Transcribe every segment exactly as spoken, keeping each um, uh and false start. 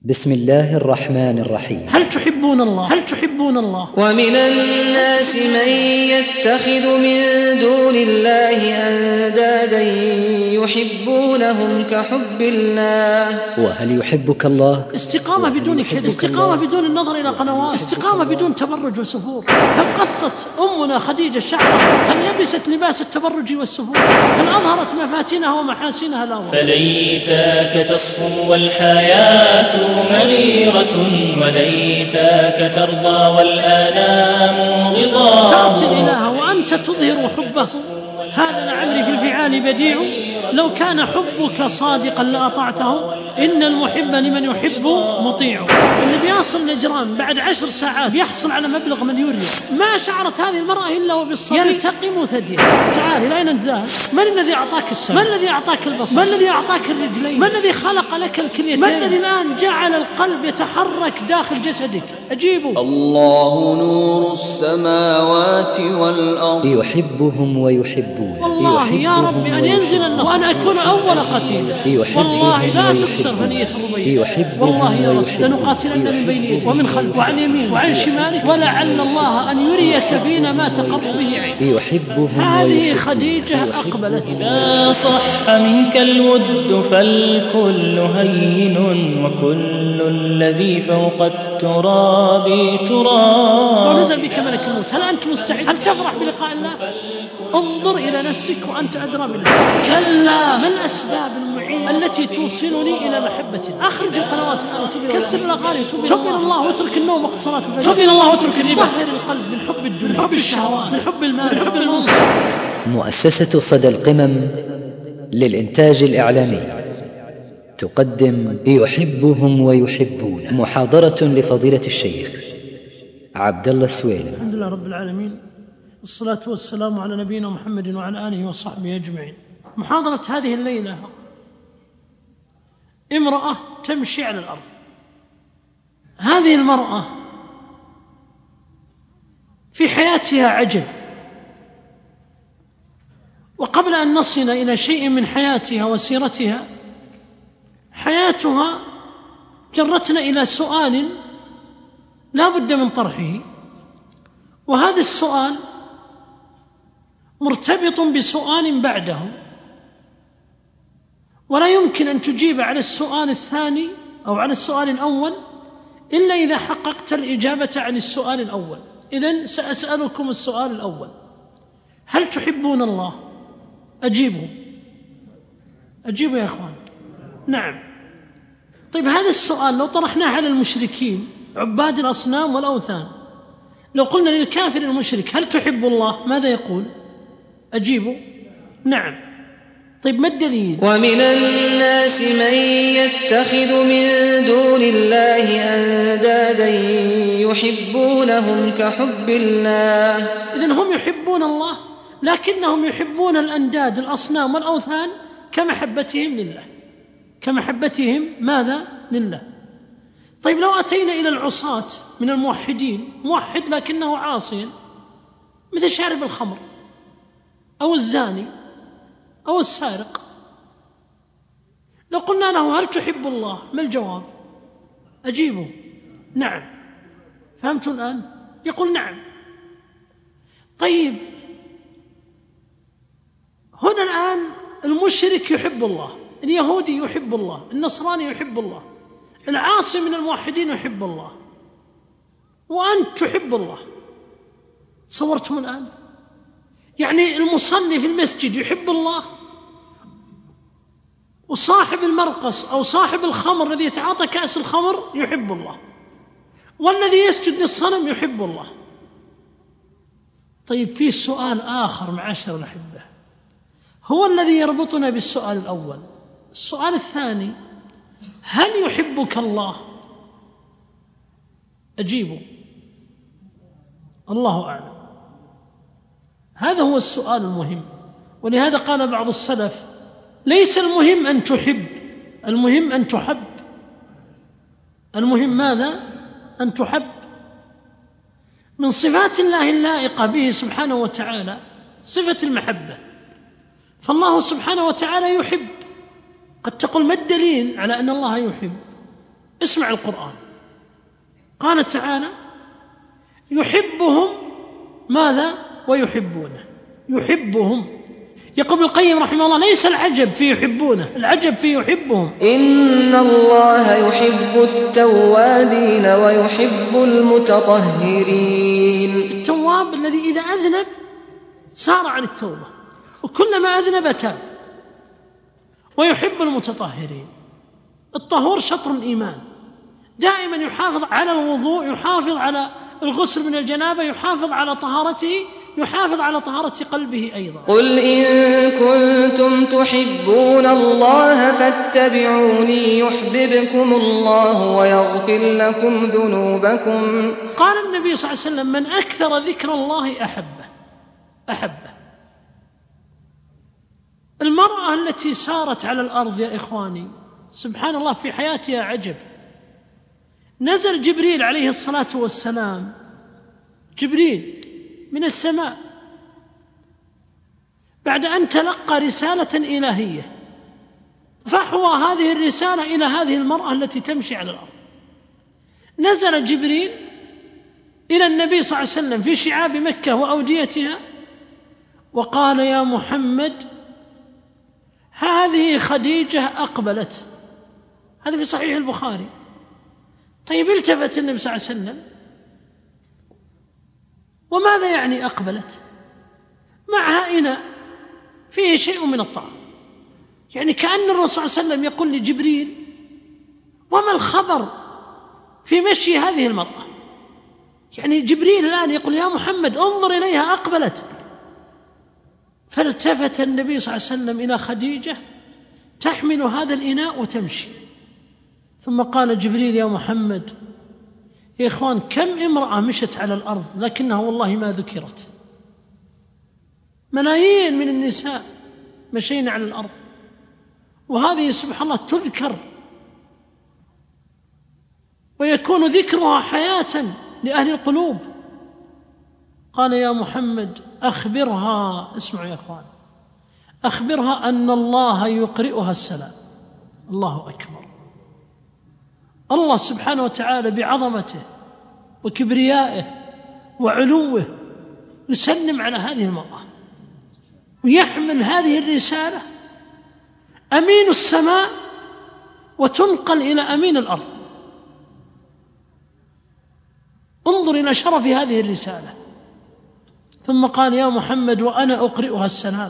بسم الله الرحمن الرحيم. هل تحبون الله؟ هل تحبون الله؟ ومن الناس من يتخذ من دون الله أندادا يحبونهم كحب الله. وهل يحبك الله؟ استقامة بدون كذب، استقامة بدون النظر إلى قنوات، استقامة بدون تبرج وسفور. هل قصت أمنا خديجة شعرها؟ هل لبست لباس التبرج والسفور؟ هل أظهرت مفاتنها ومحاسنها؟ لا. فليتك تصفو والحياة مريرة وليتك ترضى والآلام غضاء. تعصي الإله وأنت تظهر حبه، هذا لعمري في الفعال بديع. لو كان حبك صادقا لأطعته، إن المحب لمن يحب مطيع. اللي بيصل نجران بعد عشر ساعات يحصل على مبلغ من يوريا، ما شعرت هذه المرأة إلا وبالصبر يلتقم ثديها. تعالي لا ننتهى. من الذي أعطاك السمع؟ من الذي أعطاك البصر؟ من الذي أعطاك الرجلين؟ من الذي خلق لك الكليتين؟ من الذي الآن جعل القلب يتحرك داخل جسدك؟ أجيبوا. الله نور السماوات والأرض. يحبهم ويحبون. والله يا رب أن ينزل النصر وأن أكون أول قتيل. والله لا تكسر ثنية الربيع. والله يا رسول لنقاتلن من بين يديك ومن خلف وعن يمين وعن شمالك، ولعل الله أن يريك فينا ما تقر به عينك. يحبهم. هذه خديجة أقبلت. إذا صح منك الود فالكل هين وكل الذي فوق التراب تراب. ونزل بك ملك الموت، هل أنت مستعد؟ هل تفرح بلقاء الله؟ انظر إلى نفسك وأنت أدرى بنفسك. كلا، ما الأسباب المعينة التي توصلني إلى محبته؟ أخرج القنوات، كسر الأغاني، تب إلى الله واترك النوم وقت صلاة الفجر، تب إلى الله واترك الربا. طهر القلب من حب الدنيا، من حب الشهوات، من حب المال، من حب المنصب. مؤسسة صدى القمم للإنتاج الإعلامي تقدم يحبهم ويحبون، محاضرة لفضيلة الشيخ عبد الله السويلم. الحمد لله رب العالمين، الصلاة والسلام على نبينا محمد وعلى آله وصحبه أجمعين. محاضرة هذه الليلة: امرأة تمشي على الأرض. هذه المرأة في حياتها عجب، وقبل أن نصل إلى شيء من حياتها وسيرتها، حياتها جرتنا إلى سؤال لا بد من طرحه، وهذا السؤال مرتبط بسؤال بعده، ولا يمكن أن تجيب على السؤال الثاني أو على السؤال الأول إلا إذا حققت الإجابة عن السؤال الأول. إذن سأسألكم السؤال الأول: هل تحبون الله؟ أجيبوا أجيبوا يا أخوان. نعم. طيب، هذا السؤال لو طرحناه على المشركين عباد الأصنام والأوثان، لو قلنا للكافر المشرك: هل تحب الله؟ ماذا يقول؟ أجيبوا. نعم. طيب، ما الدليل؟ ومن الناس من يتخذ من دون الله أندادا يحبونهم كحب الله. إذن هم يحبون الله، لكنهم يحبون الأنداد الأصنام والأوثان كمحبتهم لله، كمحبتهم ماذا؟ لله. طيب، لو أتينا إلى العصاة من الموحدين، موحد لكنه عاصي، مثل شارب الخمر أو الزاني أو السارق، لو قلنا له: هل تحب الله؟ ما الجواب؟ أجيبوا. نعم. فهمتوا الآن؟ يقول نعم. طيب، هنا الآن المشرك يحب الله، اليهودي يحب الله، النصراني يحب الله، العاصي من الموحدين يحب الله، وأنت تحب الله. صورتم الآن؟ يعني المصلي في المسجد يحب الله، وصاحب المرقص أو صاحب الخمر الذي يتعاطى كأس الخمر يحب الله، والذي يسجد للصنم يحب الله. طيب، في سؤال آخر معاشر الأحبة هو الذي يربطنا بالسؤال الأول. السؤال الثاني: هل يحبك الله؟ أجيبوا. الله أعلم. هذا هو السؤال المهم، ولهذا قال بعض السلف: ليس المهم أن تحب، المهم أن تحب. المهم ماذا؟ أن تحب. من صفات الله اللائقة به سبحانه وتعالى صفة المحبة، فالله سبحانه وتعالى يحب. قد تقول: ما الدليل على أن الله يحب؟ اسمع القرآن، قال تعالى يحبهم ماذا ويحبونه، يحبهم. يقول ابن القيم رحمه الله ليس العجب في يحبونه، العجب في يحبهم. إن الله يحب التوابين ويحب المتطهرين. التواب الذي إذا أذنب سار عن التوبة وكلما أذنب تاب. ويحب المتطهرين. الطهور شطر الإيمان، دائما يحافظ على الوضوء، يحافظ على الغسل من الجنابة، يحافظ على طهارته، يحافظ على طهارة قلبه أيضا. قل إن كنتم تحبون الله فاتبعوني يحببكم الله ويغفر لكم ذنوبكم. قال النبي صلى الله عليه وسلم من أكثر ذكر الله أحبه أحبه. المرأة التي سارت على الأرض يا إخواني سبحان الله في حياتها عجب. نزل جبريل عليه الصلاة والسلام، جبريل من السماء بعد أن تلقى رسالة إلهية، فحوى هذه الرسالة إلى هذه المرأة التي تمشي على الأرض. نزل جبريل إلى النبي صلى الله عليه وسلم في شعاب مكة وأوديتها وقال يا محمد هذه خديجة أقبلت. هذا في صحيح البخاري. طيب التفت النبي صلى الله عليه وسلم وماذا يعني أقبلت؟ معها إناء فيه شيء من الطعام، يعني كأن الرسول صلى الله عليه وسلم يقول لجبريل وما الخبر في مشي هذه المرأة؟ يعني جبريل الآن يقول يا محمد انظر إليها أقبلت. فالتفت النبي صلى الله عليه وسلم إلى خديجة تحمل هذا الإناء وتمشي، ثم قال جبريل يا محمد يا إخوان كم امرأة مشت على الأرض لكنها والله ما ذكرت. ملايين من النساء مشينا على الأرض وهذه سبحان الله تذكر ويكون ذكرها حياة لأهل القلوب. قال يا محمد أخبرها، اسمعوا يا إخوان، أخبرها أن الله يقرئها السلام. الله أكبر. الله سبحانه وتعالى بعظمته وكبريائه وعلوه يسلم على هذه المرأة ويحمل هذه الرسالة أمين السماء وتنقل إلى أمين الأرض. انظر إلى شرف هذه الرسالة. ثم قال يا محمد وأنا أقرئها السلام.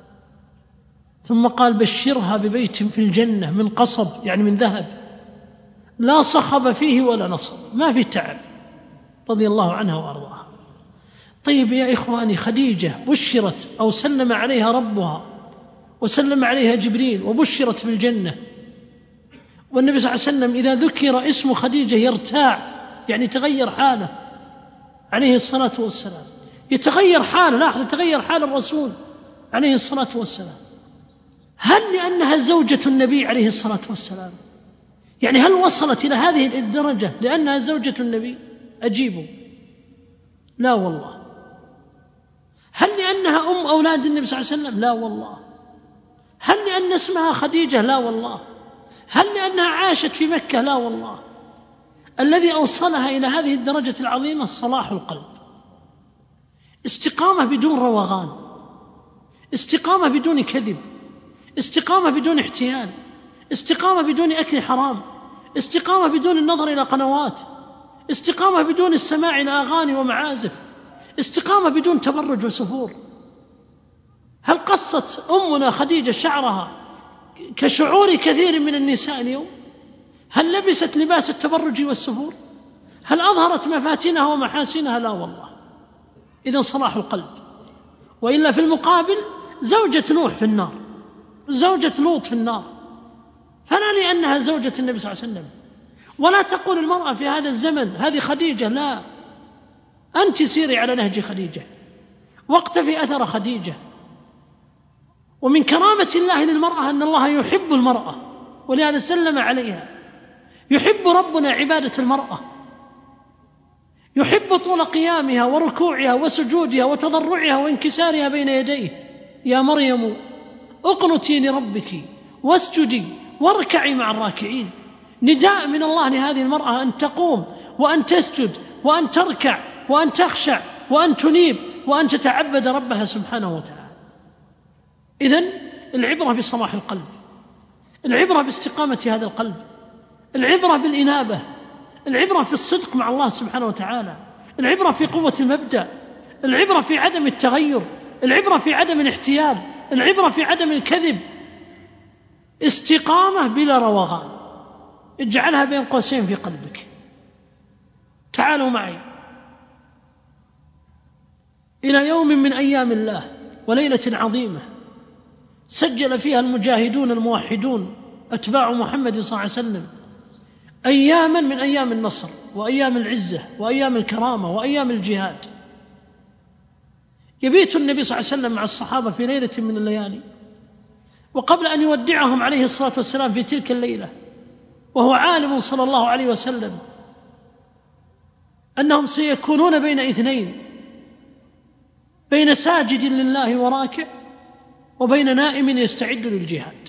ثم قال بشرها ببيت في الجنة من قصب، يعني من ذهب، لا صخب فيه ولا نصب، ما في تعب، رضي الله عنها وأرضاها. طيب يا إخواني خديجة بشرت أو سلم عليها ربها وسلم عليها جبريل وبشرت بالجنة، والنبي صلى الله عليه وسلم إذا ذكر اسم خديجة يرتاع، يعني تغير حاله عليه الصلاة والسلام، يتغير حاله. لاحظ يتغير حال الرسول عليه الصلاة والسلام. هل لأنها زوجة النبي عليه الصلاة والسلام؟ يعني هل وصلت إلى هذه الدرجة لأنها زوجة النبي؟ أجيبوا لا والله. هل لأنها أم أولاد النبي صلى الله عليه وسلم؟ لا والله. هل لأن اسمها خديجة؟ لا والله. هل لأنها عاشت في مكة؟ لا والله. الذي أوصلها إلى هذه الدرجة العظيمة صلاح القلب، استقامة بدون روغان، استقامة بدون كذب، استقامة بدون احتيال، استقامة بدون أكل حرام، استقامة بدون النظر إلى قنوات، استقامة بدون السماع إلى أغاني ومعازف، استقامة بدون تبرج وسفور. هل قصت أمنا خديجة شعرها كشعور كثير من النساء اليوم؟ هل لبست لباس التبرج والسفور؟ هل أظهرت مفاتنها ومحاسنها؟ لا والله. إذن صلاح القلب. وإلا في المقابل زوجة نوح في النار، زوجة لوط في النار، فلا لأنها زوجة النبي صلى الله عليه وسلم. ولا تقول المرأة في هذا الزمن هذه خديجة، لا، أنت سيري على نهج خديجة واقتفي أثر خديجة. ومن كرامة الله للمرأة أن الله يحب المرأة ولهذا سلم عليها. يحب ربنا عبادة المرأة، يحب طول قيامها وركوعها وسجودها وتضرعها وانكسارها بين يديه. يا مريم اقنتي لربك واسجدي واركعي مع الراكعين. نداء من الله لهذه المرأة أن تقوم وأن تسجد وأن تركع وأن تخشع وأن تنيب وأن تتعبد ربها سبحانه وتعالى. إذن العبرة بصلاح القلب، العبرة باستقامة هذا القلب، العبرة بالإنابة، العبرة في الصدق مع الله سبحانه وتعالى، العبرة في قوة المبدأ، العبرة في عدم التغير، العبرة في عدم الاحتيال، العبرة في عدم الكذب. استقامة بلا روغان، اجعلها بين قوسين في قلبك. تعالوا معي إلى يوم من أيام الله وليلة عظيمة سجل فيها المجاهدون الموحدون أتباع محمد صلى الله عليه وسلم أياما من أيام النصر وأيام العزة وأيام الكرامة وأيام الجهاد. يبيت النبي صلى الله عليه وسلم مع الصحابة في ليلة من الليالي، وقبل أن يودعهم عليه الصلاة والسلام في تلك الليلة وهو عالم صلى الله عليه وسلم أنهم سيكونون بين اثنين، بين ساجد لله وراكع وبين نائم يستعد للجهاد،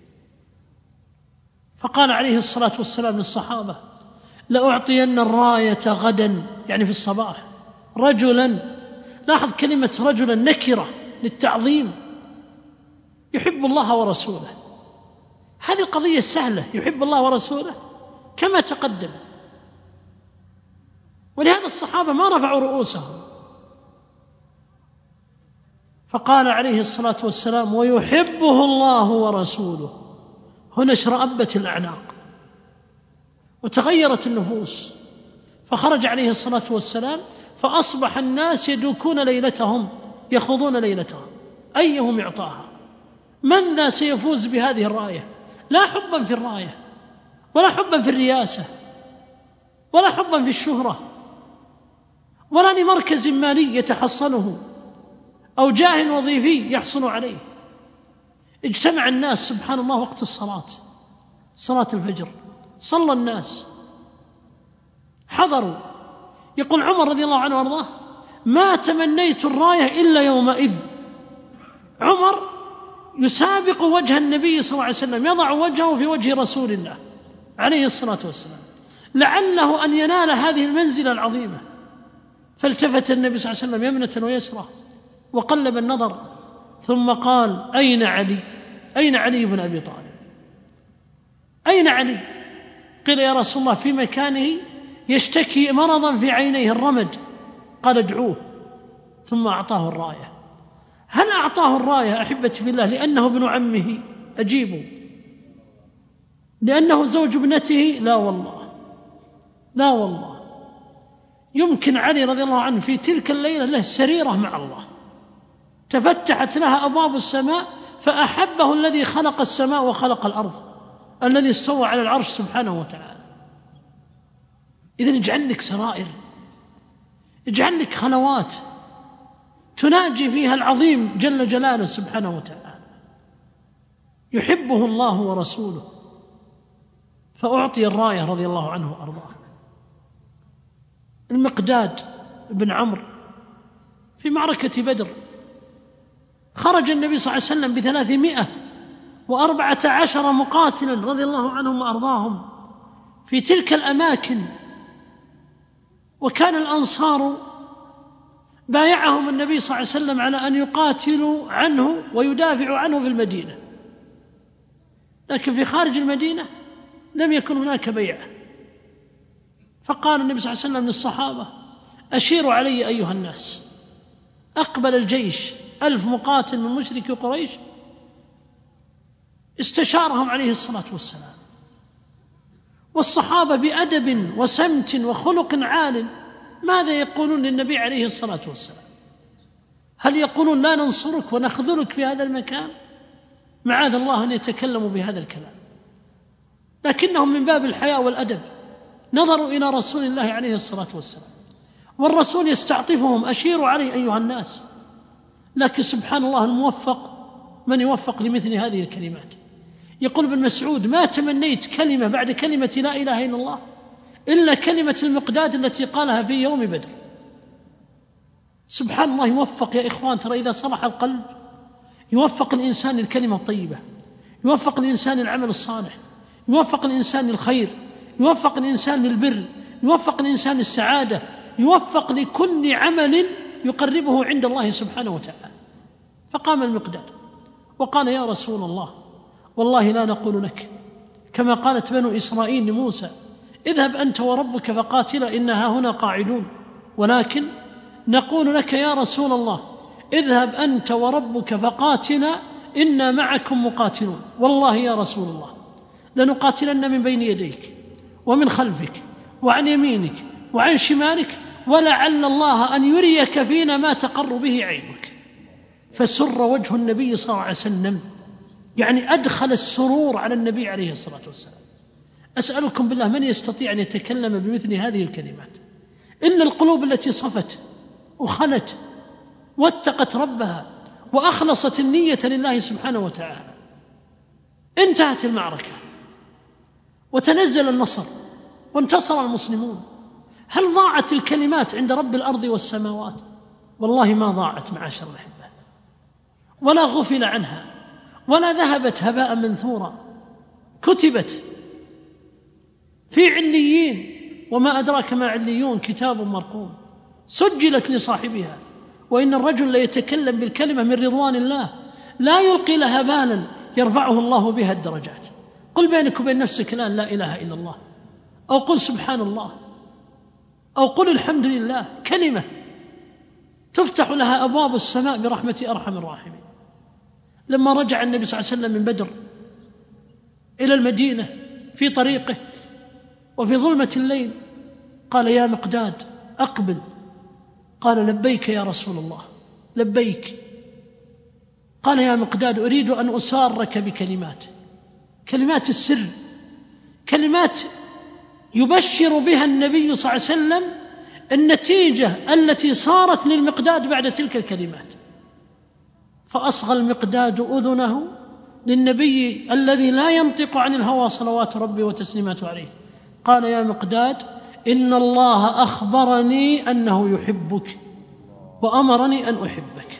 فقال عليه الصلاة والسلام للصحابة: لأعطين الراية غدا، يعني في الصباح، رجلا، لاحظ كلمة رجلا نكرة للتعظيم، يحب الله ورسوله. هذه القضية سهلة، يحب الله ورسوله كما تقدم، ولهذا الصحابة ما رفعوا رؤوسهم، فقال عليه الصلاة والسلام: ويحبه الله ورسوله. هنا اشرأبت الأعناق وتغيرت النفوس، فخرج عليه الصلاة والسلام فأصبح الناس يدوكون ليلتهم، يخوضون ليلتهم أيهم يعطاها، من ذا سيفوز بهذه الراية، لا حبا في الراية ولا حبا في الرياسة ولا حبا في الشهرة ولا لمركز مالي يتحصنه أو جاه وظيفي يحصل عليه. اجتمع الناس سبحان الله وقت الصلاة، صلاة الفجر، صلى الناس، حضروا. يقول عمر رضي الله عنه وارضاه: ما تمنيت الراية إلا يومئذ. عمر يسابق وجه النبي صلى الله عليه وسلم، يضع وجهه في وجه رسول الله عليه الصلاة والسلام لعله أن ينال هذه المنزلة العظيمة. فالتفت النبي صلى الله عليه وسلم يمنة ويسرى وقلب النظر، ثم قال: أين علي؟ أين علي بن أبي طالب؟ أين علي؟ قيل: يا رسول الله في مكانه يشتكي مرضا في عينيه الرمد. قال: ادعوه. ثم أعطاه الراية. هل أعطاه الراية أحبتي في الله لأنه ابن عمه؟ أجيبوا. لأنه زوج ابنته؟ لا والله، لا والله. يمكن علي رضي الله عنه في تلك الليلة له سريرة مع الله، تفتحت لها أبواب السماء فأحبه الذي خلق السماء وخلق الأرض، الذي استوى على العرش سبحانه وتعالى. إذن اجعل لك سرائر، اجعل لك خلوات تناجي فيها العظيم جل جلاله سبحانه وتعالى. يحبه الله ورسوله، فأعطي الراية رضي الله عنه وأرضاه. المقداد بن عمرو في معركة بدر خرج النبي صلى الله عليه وسلم بثلاثمائة وأربعة عشر مقاتلا رضي الله عنهم وأرضاهم في تلك الأماكن، وكان الأنصار بايعهم النبي صلى الله عليه وسلم على أن يقاتلوا عنه ويدافعوا عنه في المدينة، لكن في خارج المدينة لم يكن هناك بيعة. فقال النبي صلى الله عليه وسلم للصحابة: أشيروا علي أيها الناس. أقبل الجيش ألف مقاتل من مشركي قريش، استشارهم عليه الصلاة والسلام، والصحابة بأدب وسمت وخلق عال ماذا يقولون للنبي عليه الصلاة والسلام؟ هل يقولون لا ننصرك ونخذلك في هذا المكان؟ معاذ الله أن يتكلموا بهذا الكلام، لكنهم من باب الحياء والأدب نظروا إلى رسول الله عليه الصلاة والسلام، والرسول يستعطفهم: أشيروا علي أيها الناس. لكن سبحان الله الموفق من يوفق لمثل هذه الكلمات. يقول ابن مسعود: ما تمنيت كلمة بعد كلمة لا إله إلا الله إلا كلمة المقداد التي قالها في يوم بدر. سبحان الله يوفق يا إخوان. ترى إذا صلح القلب يوفق الإنسان للكلمة الطيبة، يوفق الإنسان للعمل الصالح، يوفق الإنسان للخير، يوفق الإنسان للبر، يوفق الإنسان للسعادة، يوفق لكل عمل يقربه عند الله سبحانه وتعالى. فقام المقداد وقال: يا رسول الله، والله لا نقول لك كما قالت بنو إسرائيل لموسى: اذهب أنت وربك فقاتلا إنها هنا قاعدون، ولكن نقول لك يا رسول الله: اذهب أنت وربك فقاتلا إنا معكم مقاتلون. والله يا رسول الله لنقاتلن من بين يديك ومن خلفك وعن يمينك وعن شمالك، ولعل الله أن يريك فينا ما تقر به عينك. فسر وجه النبي صلى الله عليه وسلم، يعني أدخل السرور على النبي عليه الصلاة والسلام. أسألكم بالله، من يستطيع أن يتكلم بمثل هذه الكلمات؟ إن القلوب التي صفت وخلت واتقت ربها وأخلصت النية لله سبحانه وتعالى، انتهت المعركة وتنزل النصر وانتصر المسلمون. هل ضاعت الكلمات عند رب الأرض والسماوات؟ والله ما ضاعت معاشر الأحبة، ولا غفل عنها، ولا ذهبت هباء منثورا. كتبت في عليين، وما أدراك ما عليون، كتاب مرقوم، سجلت لصاحبها. وإن الرجل ليتكلم بالكلمة من رضوان الله لا يلقي لها بالا يرفعه الله بها الدرجات. قل بينك وبين نفسك الآن: لا إله إلا الله، أو قل سبحان الله، أو قل الحمد لله. كلمة تفتح لها أبواب السماء برحمة أرحم الراحمين. لما رجع النبي صلى الله عليه وسلم من بدر إلى المدينة في طريقه وفي ظلمة الليل، قال: يا مقداد أقبل. قال: لبيك يا رسول الله، لبيك. قال: يا مقداد أريد أن أسارك بكلمات، كلمات السر، كلمات يبشر بها النبي صلى الله عليه وسلم النتيجة التي صارت للمقداد بعد تلك الكلمات. فأصغى المقداد أذنه للنبي الذي لا ينطق عن الهوى صلوات ربي وتسليماته عليه. قال: يا مقداد، إن الله أخبرني أنه يحبك وأمرني أن أحبك.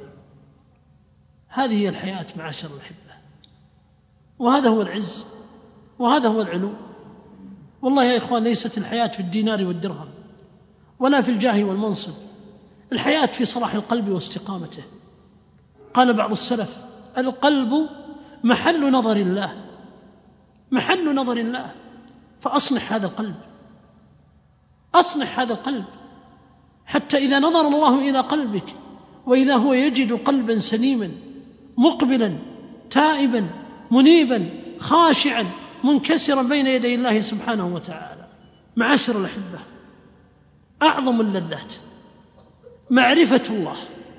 هذه هي الحياة معاشر الأحبة، وهذا هو العز، وهذا هو العلو. والله يا إخوان، ليست الحياة في الدينار والدرهم ولا في الجاه والمنصب، الحياة في صلاح القلب واستقامته. قال بعض السلف: القلب محل نظر الله، محل نظر الله. فأصلح هذا القلب، أصلح هذا القلب، حتى إذا نظر الله إلى قلبك وإذا هو يجد قلبا سليما مقبلا تائبا منيبا خاشعا منكسرا بين يدي الله سبحانه وتعالى. معاشر الأحبة، أعظم اللذات معرفة الله.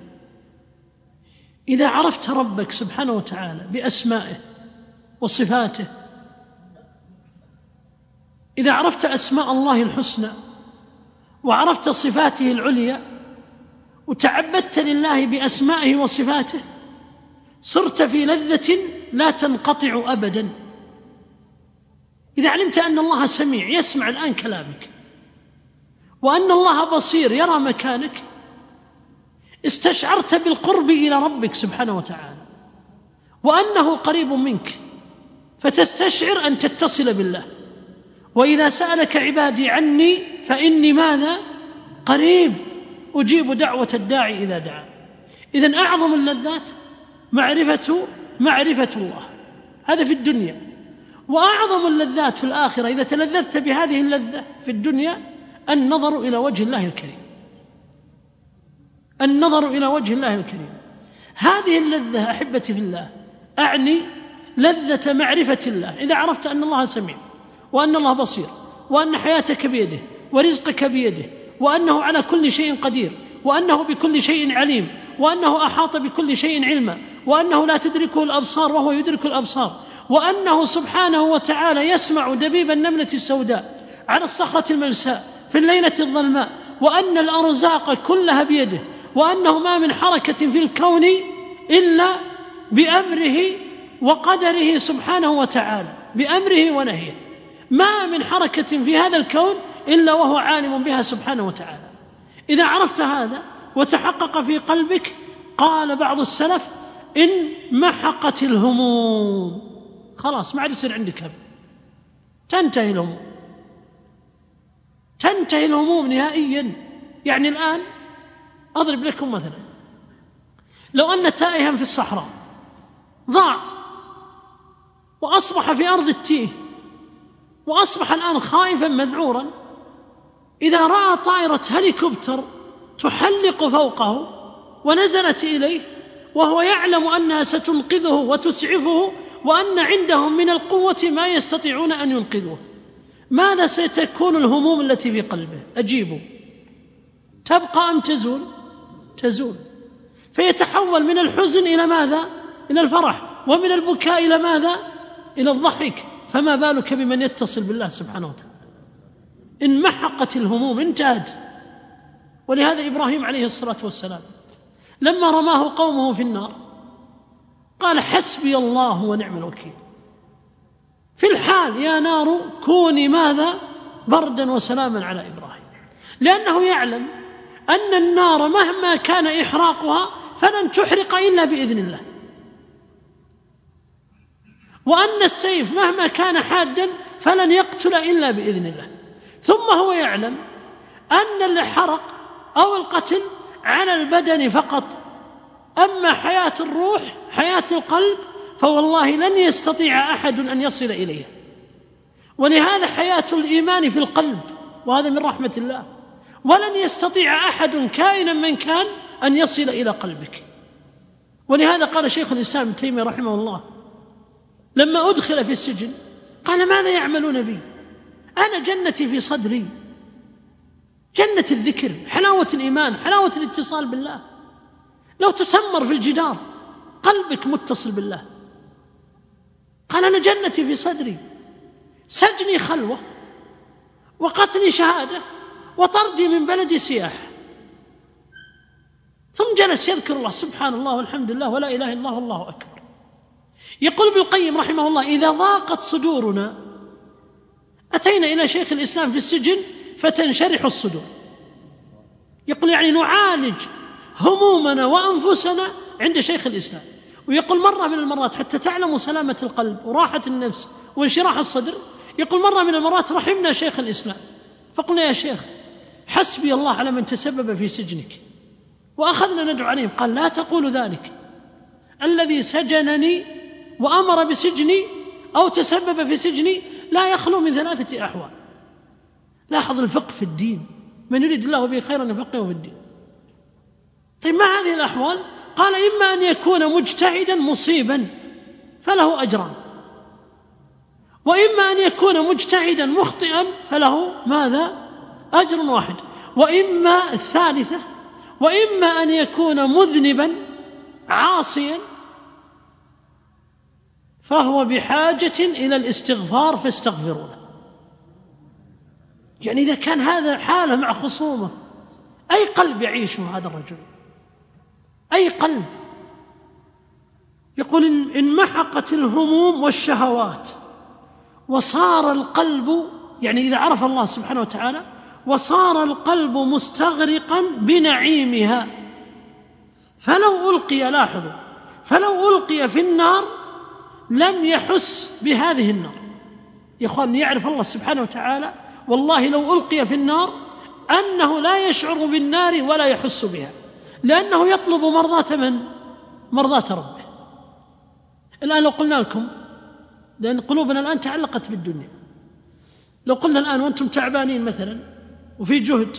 إذا عرفت ربك سبحانه وتعالى بأسمائه وصفاته، إذا عرفت أسماء الله الحسنى وعرفت صفاته العليا وتعبدت لله بأسمائه وصفاته، صرت في لذة لا تنقطع أبدا. إذا علمت أن الله سميع يسمع الآن كلامك، وأن الله بصير يرى مكانك، استشعرت بالقرب إلى ربك سبحانه وتعالى، وأنه قريب منك، فتستشعر أن تتصل بالله. وإذا سألك عبادي عني فإني ماذا؟ قريب أجيب دعوة الداعي إذا دعا. إذن أعظم اللذات معرفة معرفة الله، هذا في الدنيا. وأعظم اللذات في الآخرة إذا تلذذت بهذه اللذة في الدنيا النظر إلى وجه الله الكريم، النظر إلى وجه الله الكريم. هذه اللذة أحبتي في الله أعني لذة معرفة الله. إذا عرفت أن الله سميع، وأن الله بصير، وأن حياتك بيده ورزقك بيده، وأنه على كل شيء قدير، وأنه بكل شيء عليم، وأنه أحاط بكل شيء علما، وأنه لا تدركه الأبصار وهو يدرك الأبصار، وأنه سبحانه وتعالى يسمع دبيب النملة السوداء على الصخرة الملساء في الليلة الظلماء، وأن الأرزاق كلها بيده، وأنه ما من حركة في الكون إلا بأمره وقدره سبحانه وتعالى، بأمره ونهيه. ما من حركة في هذا الكون إلا وهو عالم بها سبحانه وتعالى. إذا عرفت هذا وتحقق في قلبك، قال بعض السلف: إن محقت الهموم، خلاص ما عاد يصير عندك هم، تنتهي الهموم، تنتهي الهموم نهائيا. يعني الآن أضرب لكم مثلا، لو أن تائها في الصحراء ضاع وأصبح في أرض التيه وأصبح الآن خائفا مذعورا، إذا رأى طائرة هليكوبتر تحلق فوقه ونزلت إليه وهو يعلم أنها ستنقذه وتسعفه وأن عندهم من القوة ما يستطيعون أن ينقذوه، ماذا ستكون الهموم التي في قلبه؟ أجيبوا، تبقى أم تزول؟ تزول، فيتحول من الحزن إلى ماذا؟ إلى الفرح، ومن البكاء إلى ماذا؟ إلى الضحك. فما بالك بمن يتصل بالله سبحانه وتعالى؟ إن محقت الهموم انتهت. ولهذا إبراهيم عليه الصلاة والسلام لما رماه قومه في النار قال حسبي الله ونعم الوكيل، في الحال يا نار كوني ماذا؟ بردا وسلاما على إبراهيم، لأنه يعلم أن النار مهما كان إحراقها فلن تحرق إلا بإذن الله، وأن السيف مهما كان حادا فلن يقتل إلا بإذن الله. ثم هو يعلم أن الحرق أو القتل على البدن فقط، أما حياة الروح حياة القلب فوالله لن يستطيع أحد أن يصل إليها. ولهذا حياة الإيمان في القلب، وهذا من رحمة الله، ولن يستطيع أحد كائنا من كان أن يصل إلى قلبك. ولهذا قال شيخ الإسلام ابن تيمية رحمه الله لما أدخل في السجن قال ماذا يعملون بي؟ أنا جنتي في صدري، جنة الذكر، حلاوة الإيمان، حلاوة الاتصال بالله. لو تسمر في الجدار قلبك متصل بالله. قال أنا جنتي في صدري، سجني خلوة، وقتلي شهادة، وطردي من بلدي سياحة. ثم جلس يذكر الله، سبحان الله والحمد لله ولا إله إلا الله والله أكبر. يقول ابن القيم رحمه الله إذا ضاقت صدورنا أتينا إلى شيخ الإسلام في السجن فتنشرح الصدور. يقول يعني نعالج همومنا وأنفسنا عند شيخ الإسلام. ويقول مرة من المرات حتى تعلموا سلامة القلب وراحة النفس وانشراح الصدر، يقول مرة من المرات رحمنا شيخ الإسلام فقلنا يا شيخ حسبي الله على من تسبب في سجنك، وأخذنا ندعو عليهم. قال لا تقول ذلك، الذي سجنني وأمر بسجني أو تسبب في سجني لا يخلو من ثلاثة أحوال. لاحظ الفقه في الدين، من يريد الله به خيرا يفقهه في الدين. طيب ما هذه الأحوال؟ قال إما أن يكون مجتهدا مصيبا فله أجران، وإما أن يكون مجتهدا مخطئا فله ماذا؟ أجر واحد، وإما الثالثة وإما أن يكون مذنبا عاصيا فهو بحاجة إلى الاستغفار فاستغفروا له. يعني إذا كان هذا حاله مع خصومه أي قلب يعيشه هذا الرجل؟ أي قلب؟ يقول إن محقت الهموم والشهوات وصار القلب، يعني إذا عرف الله سبحانه وتعالى وصار القلب مستغرقا بنعيمها، فلو ألقي، لاحظوا، فلو ألقي في النار لم يحس بهذه النار. يا أخوان يعرف الله سبحانه وتعالى والله لو ألقي في النار أنه لا يشعر بالنار ولا يحس بها، لأنه يطلب مرضاة من؟ مرضاة ربه. الآن لو قلنا لكم، لأن قلوبنا الآن تعلقت بالدنيا، لو قلنا الآن وأنتم تعبانين مثلا وفي جهد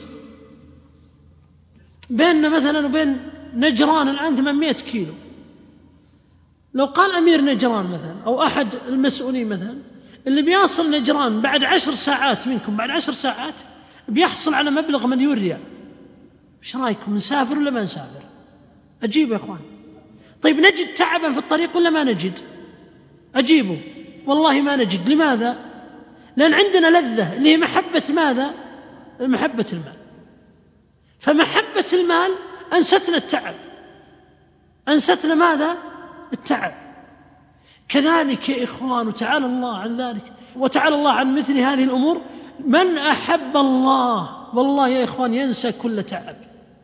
بيننا مثلا وبين نجران الآن ثمانمائة كيلو، لو قال أمير نجران مثلا أو أحد المسؤولين مثلا اللي بيصل نجران بعد عشر ساعات منكم، بعد عشر ساعات بيحصل على مبلغ مليون ريال، ايش رايكم؟ نسافر ولا ما نسافر؟ أجيب يا أخوان. طيب نجد تعبا في الطريق ولا ما نجد؟ أجيبه والله ما نجد. لماذا؟ لأن عندنا لذة اللي هي محبة ماذا؟ محبة المال. فمحبة المال أنستنا التعب، أنستنا ماذا؟ التعب. كذلك يا إخوان، وتعالى الله عن ذلك وتعالى الله عن مثل هذه الأمور، من أحب الله والله يا إخوان ينسى كل تعب،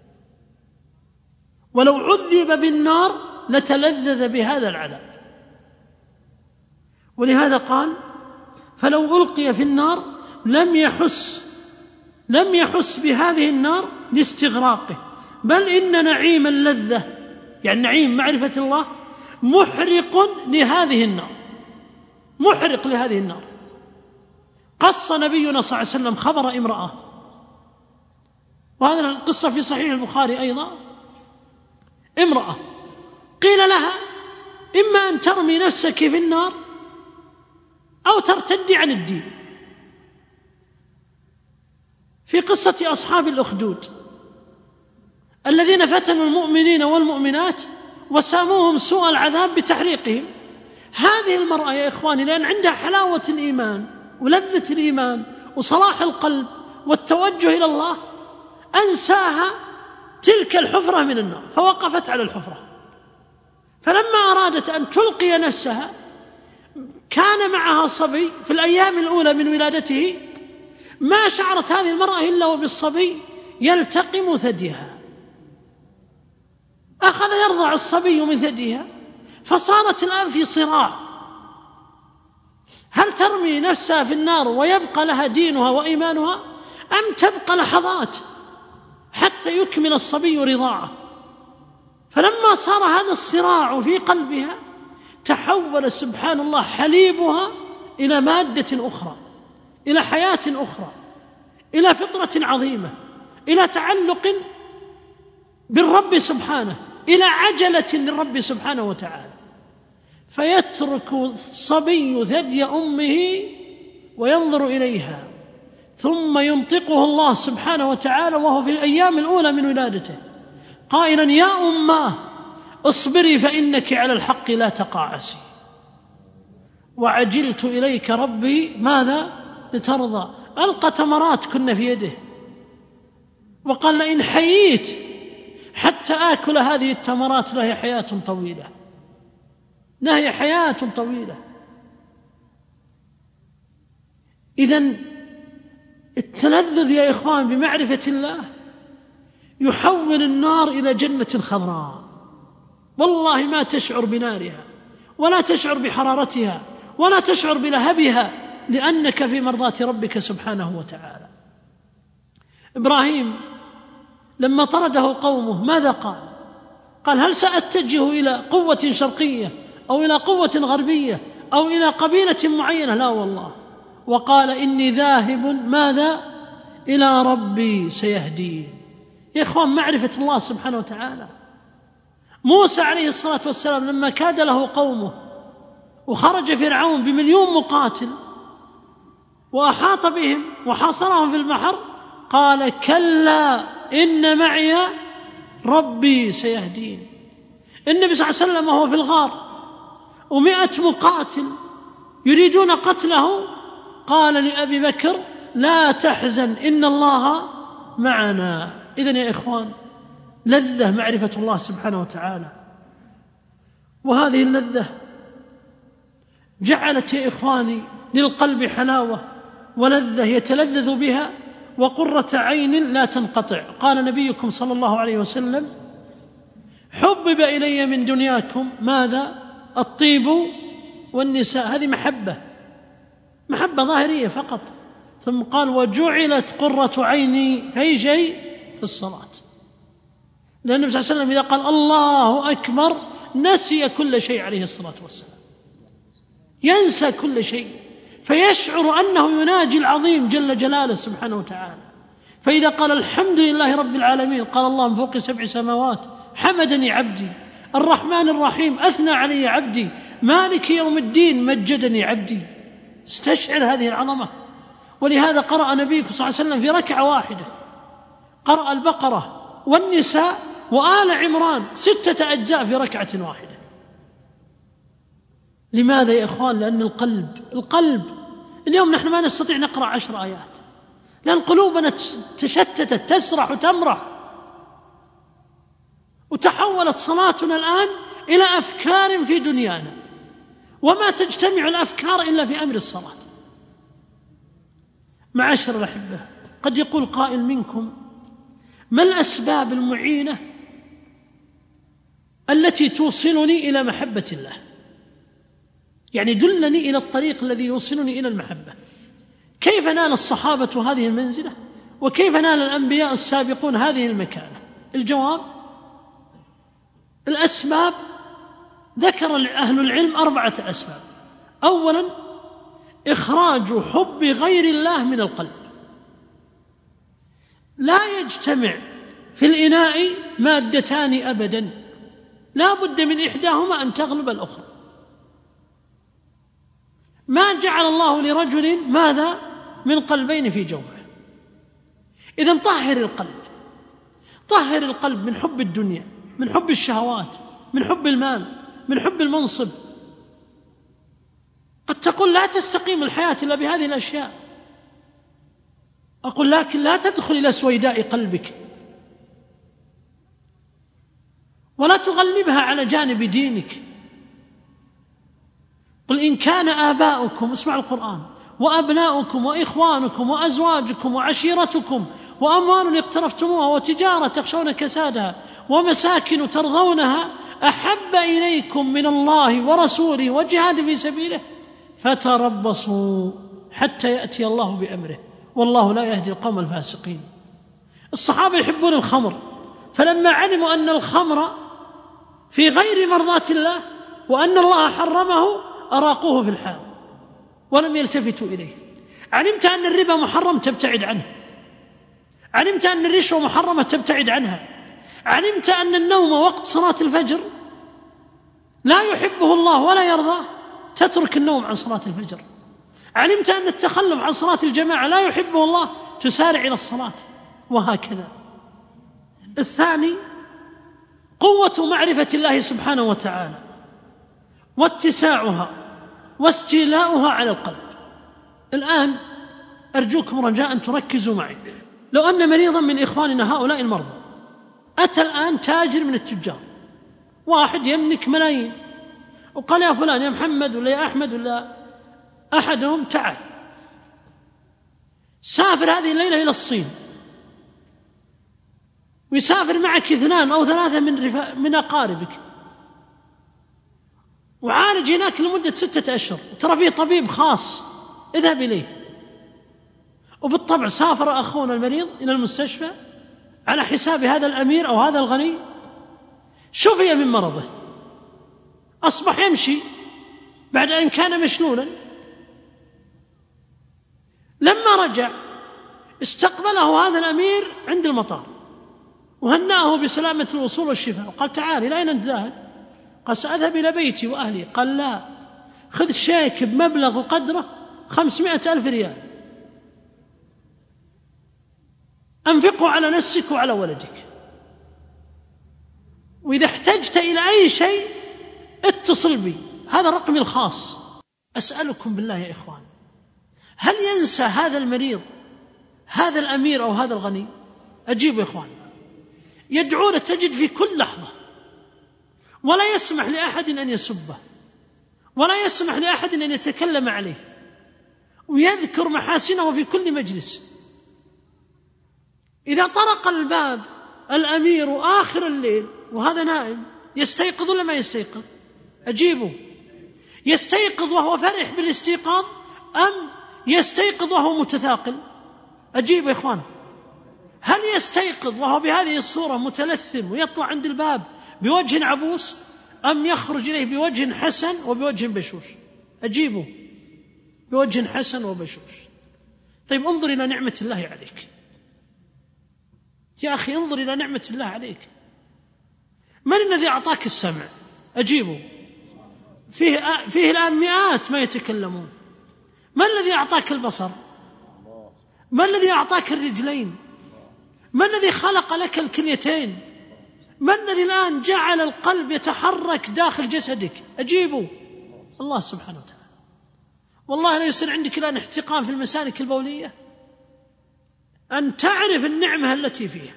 ولو عذب بالنار لتلذذ بهذا العذاب. ولهذا قال فلو ألقي في النار لم يحس لم يحس بهذه النار لاستغراقه، بل إن نعيم اللذة، يعني نعيم معرفة الله، محرق لهذه النار، محرق لهذه النار. قص نبينا صلى الله عليه وسلم خبر امرأة، وهذا القصة في صحيح البخاري أيضا. امرأة قيل لها إما أن ترمي نفسك في النار أو ترتدي عن الدين، في قصة أصحاب الأخدود الذين فتنوا المؤمنين والمؤمنات وساموهم سوء العذاب بتحريقهم. هذه المرأة يا إخواني لأن عندها حلاوة الإيمان ولذة الإيمان وصلاح القلب والتوجه إلى الله، أنساها تلك الحفرة من النار فوقفت على الحفرة. فلما أرادت أن تلقي نفسها كان معها صبي في الأيام الأولى من ولادته، ما شعرت هذه المرأة إلا وبالصبي يلتقم ثديها، أخذ يرضع الصبي من ثديها، فصارت الآن في صراع، هل ترمي نفسها في النار ويبقى لها دينها وإيمانها، أم تبقى لحظات حتى يكمل الصبي رضاعه. فلما صار هذا الصراع في قلبها تحول سبحان الله حليبها إلى مادة أخرى، إلى حياة أخرى، إلى فطرة عظيمة، إلى تعلق بالرب سبحانه، إلى عجلة للرب سبحانه وتعالى. فيترك الصبي ثدي أمه وينظر إليها، ثم ينطقه الله سبحانه وتعالى وهو في الأيام الأولى من ولادته قائلا: يا أماه اصبري فإنك على الحق لا تقاعسي، وعجلت إليك ربي ماذا لترضى. ألقى تمرات كن في يده وقال: لئن حييت حتى آكل هذه التمرات لهي حياة طويلة، لهي حياة طويلة. إذن التلذذ يا إخوان بمعرفة الله يحول النار إلى جنة خضراء، والله ما تشعر بنارها ولا تشعر بحرارتها ولا تشعر بلهبها، لأنك في مرضاة ربك سبحانه وتعالى. إبراهيم لما طرده قومه ماذا قال؟ قال: هل سأتجه إلى قوة شرقية أو إلى قوة غربية أو إلى قبيلة معينة؟ لا والله. وقال: إني ذاهب ماذا إلى ربي سيهدين. يا إخوان معرفة الله سبحانه وتعالى. موسى عليه الصلاة والسلام لما كاد له قومه وخرج فرعون بمليون مقاتل وأحاط بهم وحاصرهم في البحر، قال: كلا إن معي ربي سيهدين. النبي صلى الله عليه وسلم وهو في الغار ومئة مقاتل يريدون قتله، قال لأبي بكر: لا تحزن إن الله معنا. إذن يا إخوان لذة معرفة الله سبحانه وتعالى، وهذه اللذة جعلت يا إخواني للقلب حلاوة ولذة يتلذذ بها وقرة عين لا تنقطع. قال نبيكم صلى الله عليه وسلم: حبب إلي من دنياكم ماذا؟ الطيب والنساء. هذه محبة، محبة ظاهرية فقط. ثم قال: وجعلت قرة عيني في شيء في الصلاة. لأن النبي صلى الله عليه وسلم إذا قال الله أكبر نسي كل شيء عليه الصلاة والسلام، ينسى كل شيء، فيشعر أنه يناجي العظيم جل جلاله سبحانه وتعالى. فإذا قال الحمد لله رب العالمين قال الله من فوق سبع سماوات: حمدني عبدي. الرحمن الرحيم: أثنى علي عبدي. مالك يوم الدين: مجدني عبدي. استشعر هذه العظمة. ولهذا قرأ نبيكم صلى الله عليه وسلم في ركعة واحدة، قرأ البقرة والنساء وآل عمران ستة أجزاء في ركعة واحدة. لماذا يا إخوان؟ لأن القلب القلب اليوم نحن ما نستطيع نقرأ عشر آيات، لأن قلوبنا تشتتت تسرح وتمرح، وتحولت صلاتنا الآن إلى أفكار في دنيانا، وما تجتمع الأفكار إلا في أمر الصلاة. معاشر الأحبة، قد يقول قائل منكم: ما الأسباب المعينة التي توصلني إلى محبة الله؟ يعني دلني إلى الطريق الذي يوصلني إلى المحبة. كيف نال الصحابة هذه المنزلة؟ وكيف نال الأنبياء السابقون هذه المكانة؟ الجواب: الأسباب ذكر أهل العلم أربعة أسباب. أولا: إخراج حب غير الله من القلب. لا يجتمع في الإناء مادتان أبدا، لا بد من إحداهما أن تغلب الأخرى. ما جعل الله لرجل ماذا من قلبين في جوفه. إذن طهر القلب، طهر القلب من حب الدنيا، من حب الشهوات، من حب المال، من حب المنصب. قد تقول لا تستقيم الحياة إلا بهذه الأشياء. أقول لكن لا تدخل إلى سويداء قلبك ولا تغلبها على جانب دينك. قل إن كان آباؤكم، اسمع القرآن، وأبناؤكم وإخوانكم وأزواجكم وعشيرتكم وأموال اقترفتموها وتجارة تخشون كسادها ومساكن ترضونها أحب إليكم من الله ورسوله وجهاد في سبيله فتربصوا حتى يأتي الله بأمره والله لا يهدي القوم الفاسقين. الصحابة يحبون الخمر، فلما علموا أن الخمر في غير مرضاة الله وأن الله حرمه أراقوه في الحال ولم يلتفتوا إليه. علمت أن الربا محرم تبتعد عنه، علمت أن الرشوة محرمة تبتعد عنها، علمت أن النوم وقت صلاة الفجر لا يحبه الله ولا يرضاه تترك النوم عن صلاة الفجر، علمت أن التخلف عن صلاة الجماعة لا يحبه الله تسارع إلى الصلاة، وهكذا. الثاني: قوة معرفة الله سبحانه وتعالى واتساعها واستيلاؤها على القلب. الآن أرجوكم رجاء تركزوا معي. لو أن مريضا من إخواننا هؤلاء المرضى أتى الآن تاجر من التجار، واحد يملك ملايين، وقال يا فلان يا محمد ولا يا أحمد ولا أحدهم تعال سافر هذه الليلة إلى الصين، ويسافر معك اثنان أو ثلاثة من رفا... من أقاربك، وعالج هناك لمدة ستة أشهر، ترى فيه طبيب خاص اذهب إليه. وبالطبع سافر أخونا المريض إلى المستشفى على حساب هذا الأمير أو هذا الغني، شفي من مرضه، أصبح يمشي بعد أن كان مشلولا. لما رجع استقبله هذا الأمير عند المطار وهنأه بسلامة الوصول والشفاء، وقال تعال إلى أين أنت ذاهب؟ قال سأذهب إلى بيتي وأهلي. قال لا، خذ شيك بمبلغ قدره خمسمائة ألف ريال أنفقه على نفسك وعلى ولدك، وإذا احتجت إلى أي شيء اتصل بي، هذا رقمي الخاص. أسألكم بالله يا إخوان، هل ينسى هذا المريض هذا الأمير أو هذا الغني؟ أجيبوا يا إخوان، يدعون تجد في كل لحظة، ولا يسمح لأحد أن يسبه ولا يسمح لأحد أن يتكلم عليه، ويذكر محاسنه في كل مجلس. إذا طرق الباب الأمير آخر الليل وهذا نائم يستيقظ ولا ما يستيقظ؟ أجيبه، يستيقظ وهو فرح بالاستيقاظ أم يستيقظ وهو متثاقل؟ أجيب يا إخوان، هل يستيقظ وهو بهذه الصورة متلثم ويطلع عند الباب بوجه عبوس أم يخرج إليه بوجه حسن وبوجه بشوش؟ أجيبه، بوجه حسن وبشوش. طيب انظر إلى نعمة الله عليك يا أخي، انظر إلى نعمة الله عليك. من الذي أعطاك السمع؟ أجيبه، فيه, فيه الآن مئات ما يتكلمون. من الذي أعطاك البصر؟ من الذي أعطاك الرجلين؟ من الذي خلق لك الكليتين؟ من الذي الآن جعل القلب يتحرك داخل جسدك؟ أجيبه، الله سبحانه وتعالى. والله لا يصير عندك الآن احتقان في المسالك البولية أن تعرف النعمة التي فيها،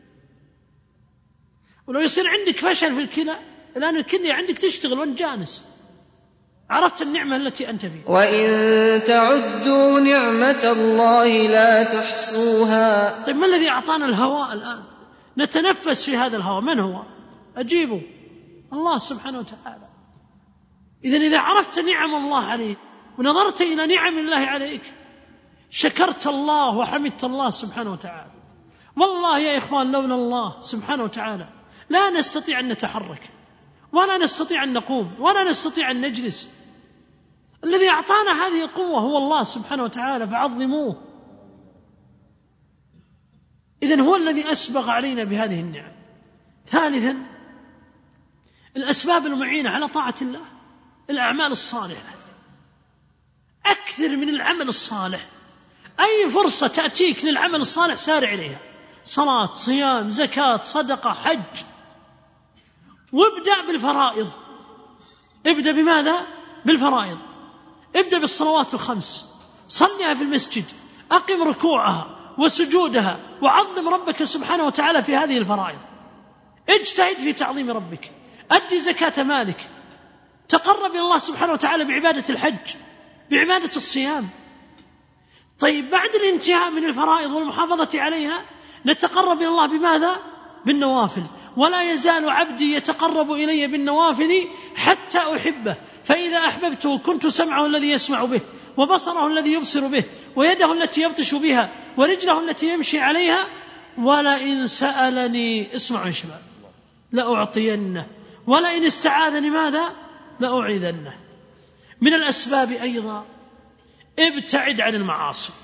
ولو يصير عندك فشل في الكلى الآن الكلية عندك تشتغل وانت جالس، عرفت النعمة التي أنت فيها. وإن تعدوا نعمة الله لا تحصوها. طيب ما الذي أعطانا الهواء الآن نتنفس في هذا الهواء؟ من هو؟ أجيبه، الله سبحانه وتعالى. إذن إذا عرفت نعم الله عليك ونظرت إلى نعم الله عليك شكرت الله وحمدت الله سبحانه وتعالى. والله يا إخوان لولا الله سبحانه وتعالى لا نستطيع أن نتحرك ولا نستطيع أن نقوم ولا نستطيع أن نجلس. الذي أعطانا هذه القوة هو الله سبحانه وتعالى فعظموه. إذن هو الذي أسبغ علينا بهذه النعم. ثالثا الأسباب المعينة على طاعة الله الأعمال الصالحة. أكثر من العمل الصالح، أي فرصة تأتيك للعمل الصالح سارع إليها، صلاة، صيام، زكاة، صدقة، حج. وابدأ بالفرائض. ابدأ بماذا؟ بالفرائض. ابدأ بالصلوات الخمس، صليها في المسجد، أقم ركوعها وسجودها وعظم ربك سبحانه وتعالى في هذه الفرائض. اجتهد في تعظيم ربك، أدي زكاة مالك، تقرب إلى الله سبحانه وتعالى بعبادة الحج، بعبادة الصيام. طيب بعد الانتهاء من الفرائض والمحافظة عليها نتقرب إلى الله بماذا؟ بالنوافل. ولا يزال عبدي يتقرب إلي بالنوافل حتى أحبه، فإذا أحببته كنت سمعه الذي يسمع به وبصره الذي يبصر به ويده التي يبطش بها ورجله التي يمشي عليها، ولئن سألني اسمع يا شباب لأعطينه ولئن استعاذني ماذا؟ لأعيذنه. من الأسباب أيضا ابتعد عن المعاصي.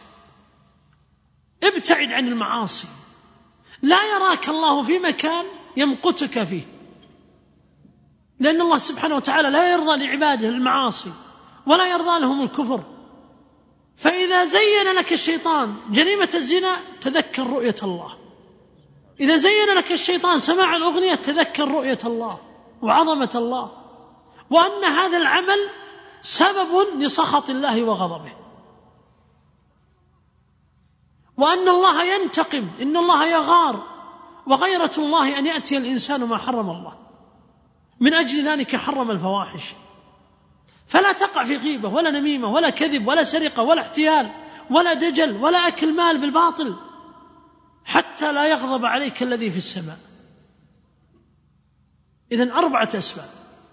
ابتعد عن المعاصي. لا يراك الله في مكان يمقتك فيه، لأن الله سبحانه وتعالى لا يرضى لعباده المعاصي ولا يرضى لهم الكفر. فإذا زين لك الشيطان جريمة الزنا تذكر رؤية الله، إذا زين لك الشيطان سماع الأغنية تذكر رؤية الله وعظمة الله، وأن هذا العمل سبب لسخط الله وغضبه، وأن الله ينتقم، إن الله يغار، وغيرة الله أن يأتي الإنسان ما حرم الله. من أجل ذلك حرم الفواحش. فلا تقع في غيبة ولا نميمة ولا كذب ولا سرقة ولا احتيال ولا دجل ولا أكل مال بالباطل حتى لا يغضب عليك الذي في السماء. إذن أربعة أسباب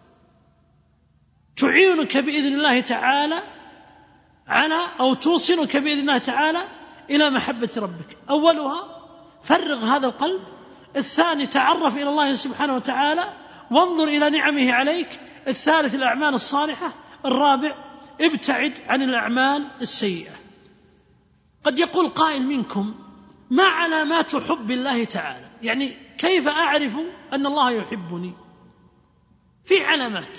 تعينك بإذن الله تعالى على أو توصلك بإذن الله تعالى إلى محبة ربك. أولها فرغ هذا القلب. الثاني تعرف إلى الله سبحانه وتعالى وانظر إلى نعمه عليك. الثالث الأعمال الصالحة. الرابع ابتعد عن الأعمال السيئة. قد يقول قائل منكم ما علامات حب الله تعالى؟ يعني كيف أعرف أن الله يحبني؟ في علامات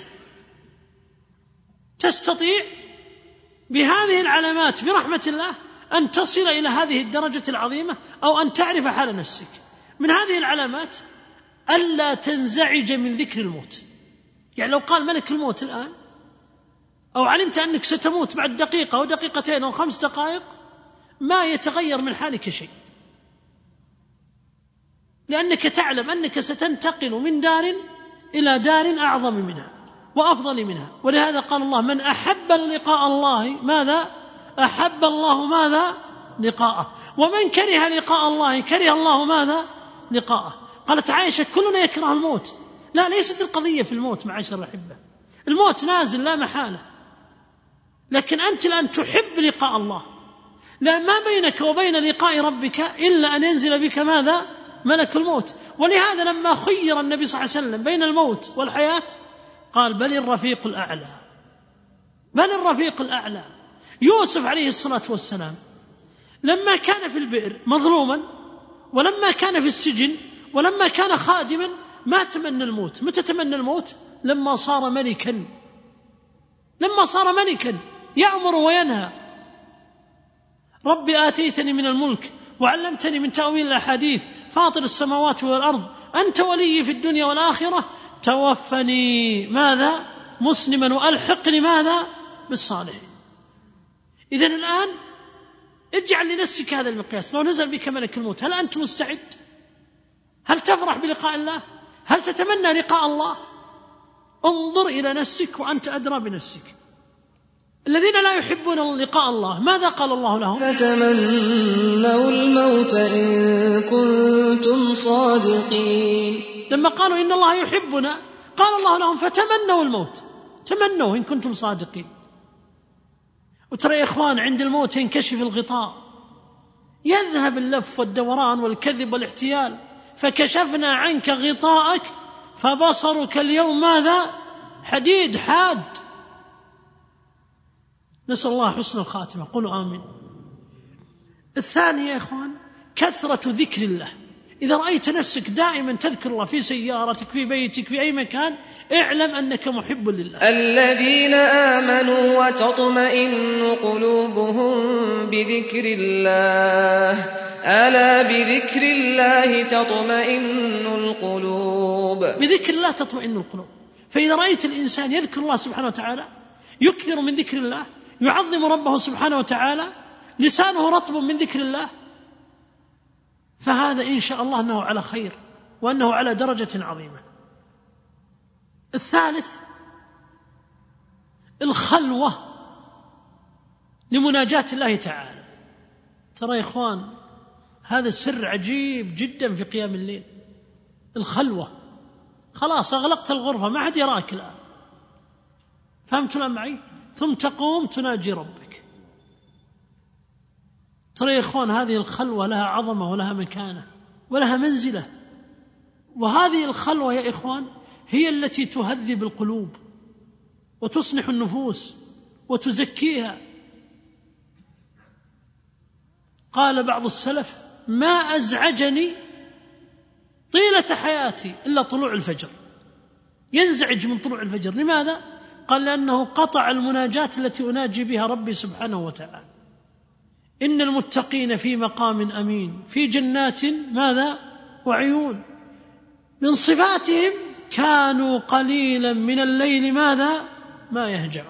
تستطيع بهذه العلامات برحمة الله أن تصل إلى هذه الدرجة العظيمة أو أن تعرف حال نفسك. من هذه العلامات ألا تنزعج من ذكر الموت. يعني لو قال ملك الموت الآن أو علمت أنك ستموت بعد دقيقة أو دقيقتين أو خمس دقائق ما يتغير من حالك شيء، لأنك تعلم أنك ستنتقل من دار إلى دار أعظم منها وأفضل منها. ولهذا قال الله من أحب لقاء الله ماذا؟ أحب الله ماذا؟ لقاءه. ومن كره لقاء الله كره الله ماذا؟ لقاءه. قالت عائشة كلنا يكره الموت. لا، ليست القضية في الموت معاشر الأحبة، الموت نازل لا محالة، لكن أنت الآن تحب لقاء الله. لا، ما بينك وبين لقاء ربك إلا أن ينزل بك ماذا؟ ملك الموت. ولهذا لما خير النبي صلى الله عليه وسلم بين الموت والحياة قال بل الرفيق الأعلى، بل الرفيق الأعلى. يوسف عليه الصلاة والسلام لما كان في البئر مظلوما ولما كان في السجن ولما كان خادما ما تمنى الموت. متى تمنى الموت؟ لما صار ملكا، لما صار ملكا يأمر وينهى. ربي آتيتني من الملك وعلمتني من تأويل الأحاديث فاطر السماوات والأرض أنت ولي في الدنيا والآخرة توفني ماذا؟ مسلما وألحقني ماذا؟ بالصالحين. إذن الآن اجعل لنفسك هذا المقياس. لو نزل بك ملك الموت هل أنت مستعد؟ هل تفرح بلقاء الله؟ هل تتمنى لقاء الله؟ انظر إلى نفسك وأنت أدرى بنفسك. الذين لا يحبون لقاء الله ماذا قال الله لهم؟ فتمنوا الموت إن كنتم صادقين. لما قالوا إن الله يحبنا قال الله لهم فتمنوا الموت. تمنوا إن كنتم صادقين. وترى يا إخوان عند الموت ينكشف الغطاء، يذهب اللف والدوران والكذب والاحتيال، فكشفنا عنك غطاءك فبصرك اليوم ماذا؟ حديد حاد. نسأل الله حسن الخاتمة، قولوا آمين. الثاني يا إخوان كثرة ذكر الله. إذا رأيت نفسك دائما تذكر الله في سيارتك في بيتك في أي مكان، اعلم أنك محب لله. الذين آمنوا وتطمئن قلوبهم بذكر الله ألا بذكر الله تطمئن القلوب. بذكر الله تطمئن القلوب. فإذا رأيت الإنسان يذكر الله سبحانه وتعالى، يكثر من ذكر الله، يعظم ربه سبحانه وتعالى، لسانه رطب من ذكر الله، فهذا إن شاء الله أنه على خير وأنه على درجة عظيمة. الثالث الخلوة لمناجاة الله تعالى. ترى يا إخوان هذا السر عجيب جدا في قيام الليل. الخلوة، خلاص أغلقت الغرفة ما حد يراك الآن، فهمتوا معي؟ ثم تقوم تناجي ربك. ترى يا إخوان هذه الخلوة لها عظمة ولها مكانة ولها منزلة، وهذه الخلوة يا إخوان هي التي تهذب القلوب وتصلح النفوس وتزكيها. قال بعض السلف: ما أزعجني طيلة حياتي إلا طلوع الفجر. ينزعج من طلوع الفجر. لماذا؟ قال: لأنه قطع المناجاة التي أناجي بها ربي سبحانه وتعالى. إن المتقين في مقام أمين في جنات ماذا؟ وعيون. من صفاتهم كانوا قليلا من الليل ماذا؟ ما يهجعون.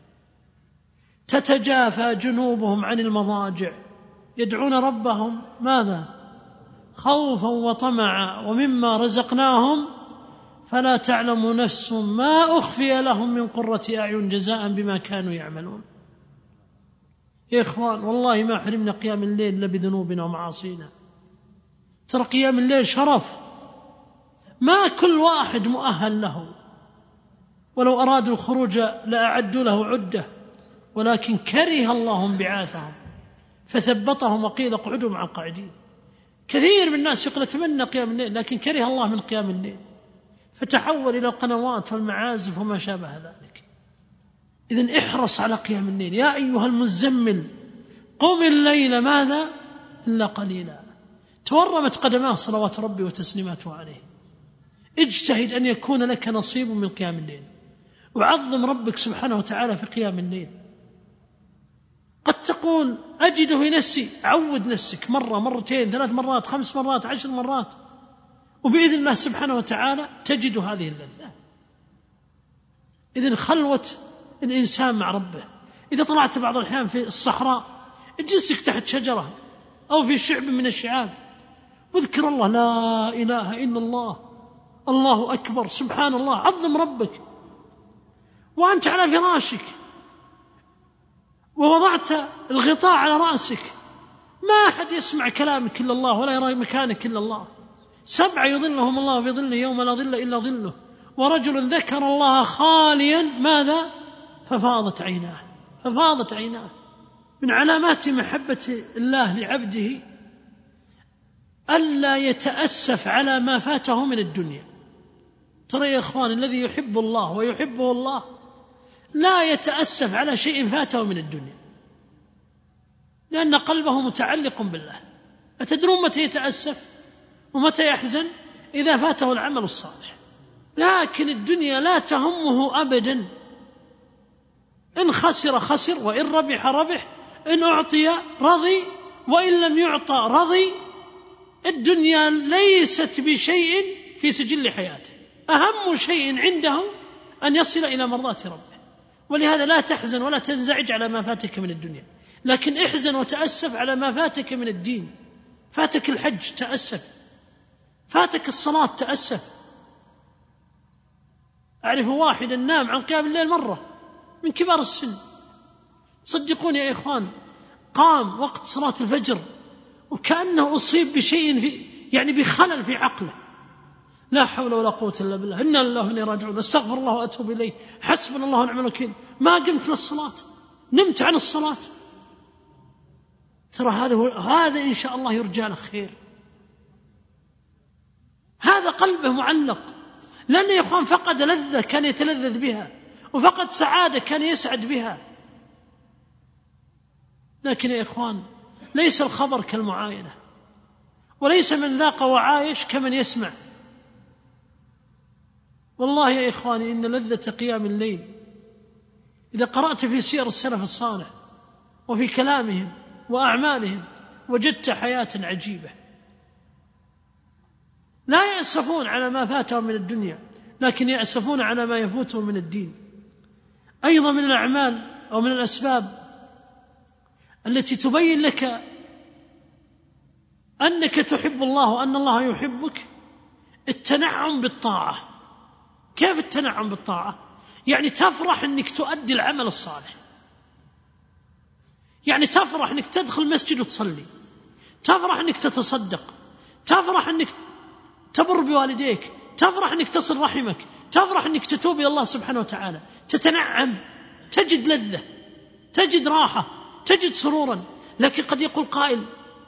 تتجافى جنوبهم عن المضاجع يدعون ربهم ماذا؟ خوفا وطمعا ومما رزقناهم فلا تعلم نفس ما أخفي لهم من قرة أعين جزاء بما كانوا يعملون. يا إخوان والله ما حرمنا قيام الليل إلا بذنوبنا ومعاصينا. ترى قيام الليل شرف ما كل واحد مؤهل له، ولو أرادوا الخروج لأعدوا له عدة، ولكن كره الله انبعاثهم فثبطهم وقيل اقعدوا مع القاعدين. كثير من الناس يقول أتمنى قيام الليل، لكن كره الله من قيام الليل فتحول إلى القنوات والمعازف وما شابه ذلك. إذن احرص على قيام الليل. يا أيها المزمل قم الليل ماذا؟ إلا قليلا. تورمت قدماه صلوات ربي وتسليماته عليه. اجتهد أن يكون لك نصيب من قيام الليل، وعظم ربك سبحانه وتعالى في قيام الليل. قد تقول أجد في نفسي، عود نفسك مرة مرتين ثلاث مرات خمس مرات عشر مرات، وبإذن الله سبحانه وتعالى تجد هذه اللذة. إذن خلوة الإنسان مع ربه. إذا طلعت بعض الأحيان في الصحراء اجلسك تحت شجرة أو في شعب من الشعاب واذكر الله، لا إله إلا الله، الله أكبر، سبحان الله، عظم ربك. وأنت على فراشك ووضعت الغطاء على رأسك ما أحد يسمع كلامك إلا الله ولا يرى مكانك إلا الله. سبعة يظلهم الله في ظله يوم لا ظل إلا ظله، ورجل ذكر الله خاليا ماذا؟ ففاضت عيناه ففاضت عيناه. من علامات محبة الله لعبده ألا يتأسف على ما فاته من الدنيا. ترى يا إخوان الذي يحب الله ويحبه الله لا يتأسف على شيء فاته من الدنيا، لأن قلبه متعلق بالله. أتدرون متى يتأسف ومتى يحزن؟ إذا فاته العمل الصالح. لكن الدنيا لا تهمه أبدا. إن خسر خسر، وإن ربح ربح، إن أعطي رضي وإن لم يعطى رضي. الدنيا ليست بشيء في سجل حياته. أهم شيء عنده أن يصل إلى مرضاة ربه. ولهذا لا تحزن ولا تنزعج على ما فاتك من الدنيا، لكن احزن وتأسف على ما فاتك من الدين. فاتك الحج تأسف، فاتك الصلاة تأسف. أعرف واحدا نام عن قيام الليل مرة من كبار السن، صدقوني يا إخوان، قام وقت صلاة الفجر وكأنه أصيب بشيء في يعني بخلل في عقله، لا حول ولا قوة إلا بالله، إنا لله وإنا إليه راجعون، استغفر الله وأتوب إليه، حسبنا الله ونعم الوكيل، ما قمت للصلاة، نمت عن الصلاة. ترى هذا هذا إن شاء الله يرجى له خير، هذا قلبه معلق، لأن يا إخوان فقد لذة كان يتلذذ بها، وفقد سعادة كان يسعد بها. لكن يا إخوان ليس الخبر كالمعاينة، وليس من ذاق وعايش كمن يسمع. والله يا إخواني إن لذة قيام الليل إذا قرأت في سير السلف الصالح وفي كلامهم وأعمالهم وجدت حياة عجيبة. لا يأسفون على ما فاتهم من الدنيا، لكن يأسفون على ما يفوتهم من الدين. أيضا من الأعمال أو من الأسباب التي تبين لك أنك تحب الله وأن الله يحبك التنعم بالطاعة. كيف التنعم بالطاعة؟ يعني تفرح أنك تؤدي العمل الصالح، يعني تفرح أنك تدخل مسجد وتصلي، تفرح أنك تتصدق، تفرح أنك تبر بوالديك، تفرح أنك تصل رحمك، تفرح أنك تتوب إلى الله سبحانه وتعالى، تتنعم، تجد لذة، تجد راحة، تجد سرورا. لكن قد يقول قائل: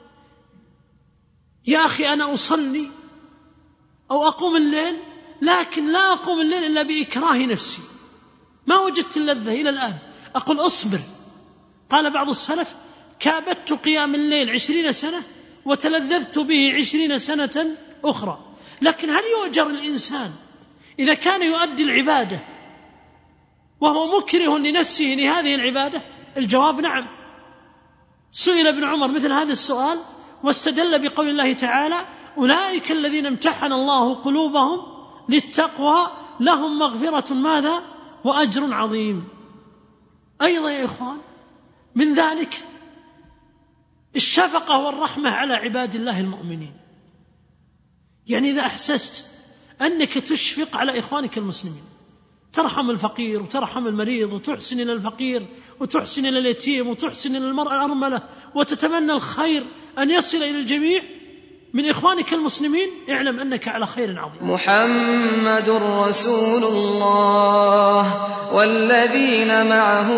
يا أخي أنا أصلي أو أقوم الليل، لكن لا أقوم الليل إلا بإكراه نفسي، ما وجدت اللذة إلى الآن. أقول: أصبر. قال بعض السلف: كابدت قيام الليل عشرين سنة وتلذذت به عشرين سنة أخرى. لكن هل يؤجر الإنسان إذا كان يؤدي العبادة وهو مكره لنفسه لهذه العبادة؟ الجواب نعم. سئل ابن عمر مثل هذا السؤال واستدل بقول الله تعالى: أولئك الذين امتحن الله قلوبهم للتقوى لهم مغفرة ماذا وأجر عظيم. أيضا يا إخوان من ذلك الشفقة والرحمة على عباد الله المؤمنين. يعني إذا أحسست أنك تشفق على إخوانك المسلمين، ترحم الفقير وترحم المريض وتحسن إلى الفقير وتحسن إلى اليتيم وتحسن إلى المرأة الأرملة وتتمنى الخير أن يصل إلى الجميع من إخوانك المسلمين، اعلم أنك على خير عظيم. محمد رسول الله والذين معه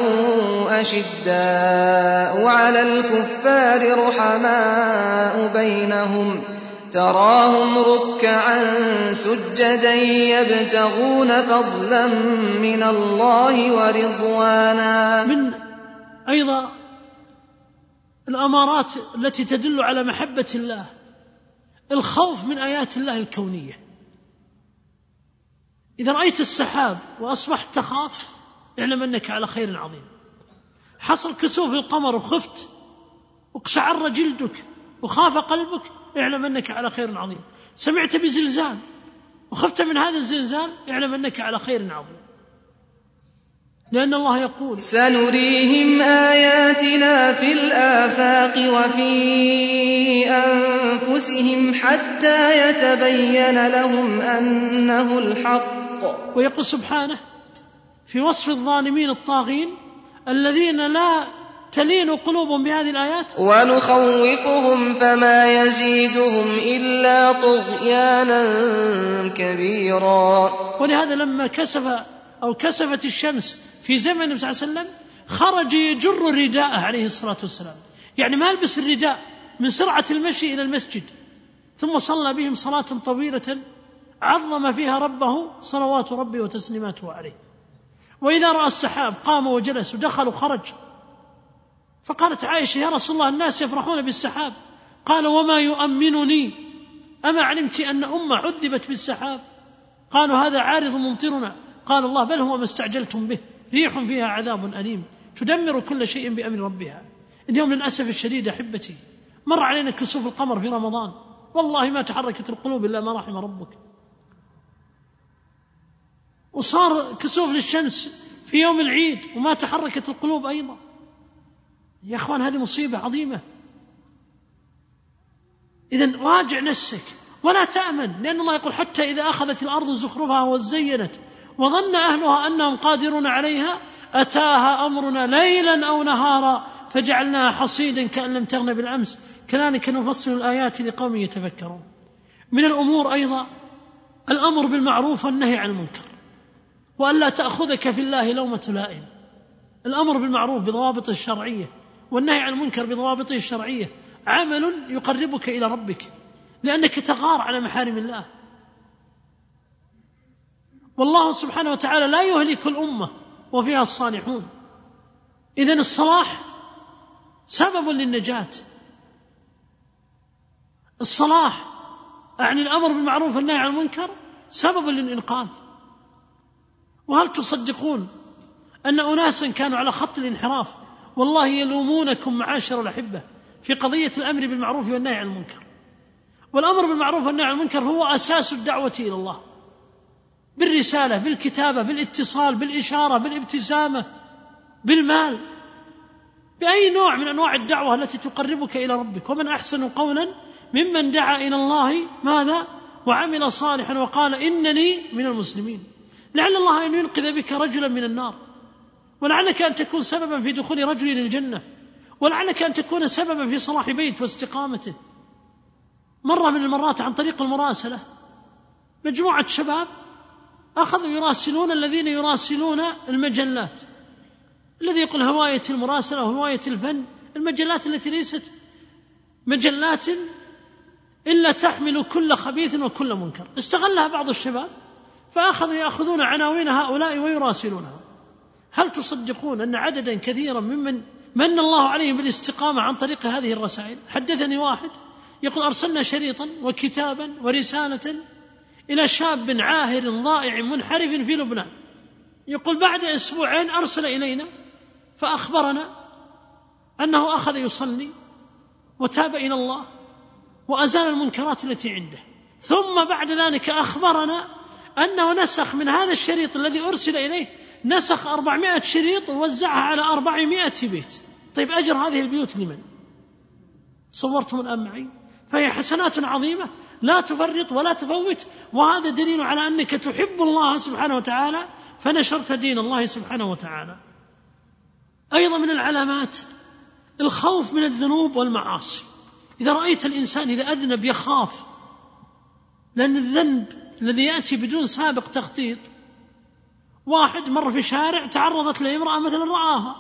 أشداء على الكفار رحماء بينهم تراهم ركعا سجدا يبتغون فضلا من الله ورضوانا. من أيضا الأمارات التي تدل على محبة الله الخوف من آيات الله الكونية. إذا رأيت السحاب وأصبحت تخاف اعلم أنك على خير عظيم. حصل كسوف القمر وخفت وقشعر جلدك وخاف قلبك اعلم أنك على خير عظيم. سمعت بزلزال وخفت من هذا الزلزال اعلم أنك على خير عظيم، لأن الله يقول: سنريهم آياتنا في الآفاق وفي أنفسهم حتى يتبين لهم أنه الحق. ويقول سبحانه في وصف الظالمين الطاغين الذين لا تلين قلوبهم بهذه الآيات: ونخوفهم فما يزيدهم إلا طغيانا كبيرا. ولهذا لما كسف أو كسفت الشمس في زمن النبي صلى الله عليه وسلم خرج يجر رداءه عليه الصلاة والسلام، يعني ما يلبس الرداء من سرعة المشي إلى المسجد، ثم صلى بهم صلاة طويلة عظم فيها ربه صلوات ربي وتسليماته عليه. وإذا رأى السحاب قام وجلس ودخل وخرج. فقالت عائشة: يا رسول الله الناس يفرحون بالسحاب. قال: وما يؤمنني؟ أما علمت أن أمة عذبت بالسحاب؟ قالوا: هذا عارض ممطرنا. قال الله: بل هو ما استعجلتم به، ريح فيها عذاب أليم تدمر كل شيء بأمر ربها. اليوم للأسف الشديد أحبتي مر علينا كسوف القمر في رمضان، والله ما تحركت القلوب إلا ما رحم ربك. وصار كسوف للشمس في يوم العيد وما تحركت القلوب أيضا. يا أخوان هذه مصيبة عظيمة. إذن راجع نفسك ولا تأمن، لأن الله يقول: حتى إذا أخذت الأرض زخرفها وزينت وظن أهلها أنهم قادرون عليها أتاها أمرنا ليلا أو نهارا فجعلناها حصيدا كأن لم تغن بالأمس كذلك نفصل الآيات لقوم يتفكرون. من الأمور أيضا الأمر بالمعروف والنهي عن المنكر، وأن لا تأخذك في الله لومة لائم. الأمر بالمعروف بضوابطه الشرعية والنهي عن المنكر بضوابطه الشرعية عمل يقربك إلى ربك، لأنك تغار على محارم الله. والله سبحانه وتعالى لا يهلك الأمة وفيها الصالحون. إذن الصلاح سبب للنجاة. الصلاح أعني الأمر بالمعروف والنهي عن المنكر سبب للإنقاذ. وهل تصدقون أن أناسا كانوا على خط الانحراف والله يلومونكم معاشر الأحبة في قضية الأمر بالمعروف والنهي عن المنكر؟ والأمر بالمعروف والنهي عن المنكر هو أساس الدعوة إلى الله، بالرسالة، بالكتابة، بالاتصال، بالإشارة، بالابتسامة، بالمال، بأي نوع من أنواع الدعوة التي تقربك إلى ربك. ومن أحسن قولا ممن دعا إلى الله ماذا؟ وعمل صالحا وقال إنني من المسلمين. لعل الله أن ينقذ بك رجلا من النار، ولعلك أن تكون سببا في دخول رجل الجنة، ولعلك أن تكون سببا في صلاح بيت واستقامته. مرة من المرات عن طريق المراسلة مجموعة شباب أخذوا يراسلون الذين يراسلون المجلات، الذي يقول هواية المراسلة وهواية الفن، المجلات التي ليست مجلات إلا تحمل كل خبيث وكل منكر. استغلها بعض الشباب فأخذوا يأخذون عناوين هؤلاء ويراسلونها. هل تصدقون أن عددا كثيرا ممن من الله عليهم بالاستقامة عن طريق هذه الرسائل؟ حدثني واحد يقول أرسلنا شريطا وكتابا ورسالة إلى شاب عاهر ضائع منحرف في لبنان، يقول بعد أسبوعين أرسل إلينا فأخبرنا أنه أخذ يصلي وتاب إلى الله وأزال المنكرات التي عنده، ثم بعد ذلك أخبرنا أنه نسخ من هذا الشريط الذي أرسل إليه، نسخ أربعمائة شريط ووزعها على أربعمائة بيت. طيب أجر هذه البيوت لمن؟ صورتم الآن معي؟ فهي حسنات عظيمة لا تفرط ولا تفوت، وهذا دليل على أنك تحب الله سبحانه وتعالى فنشرت دين الله سبحانه وتعالى. أيضا من العلامات الخوف من الذنوب والمعاصي. إذا رأيت الإنسان إذا أذنب يخاف، لأن الذنب الذي يأتي بدون سابق تخطيط. واحد مر في شارع تعرضت له امرأة مثلا رآها،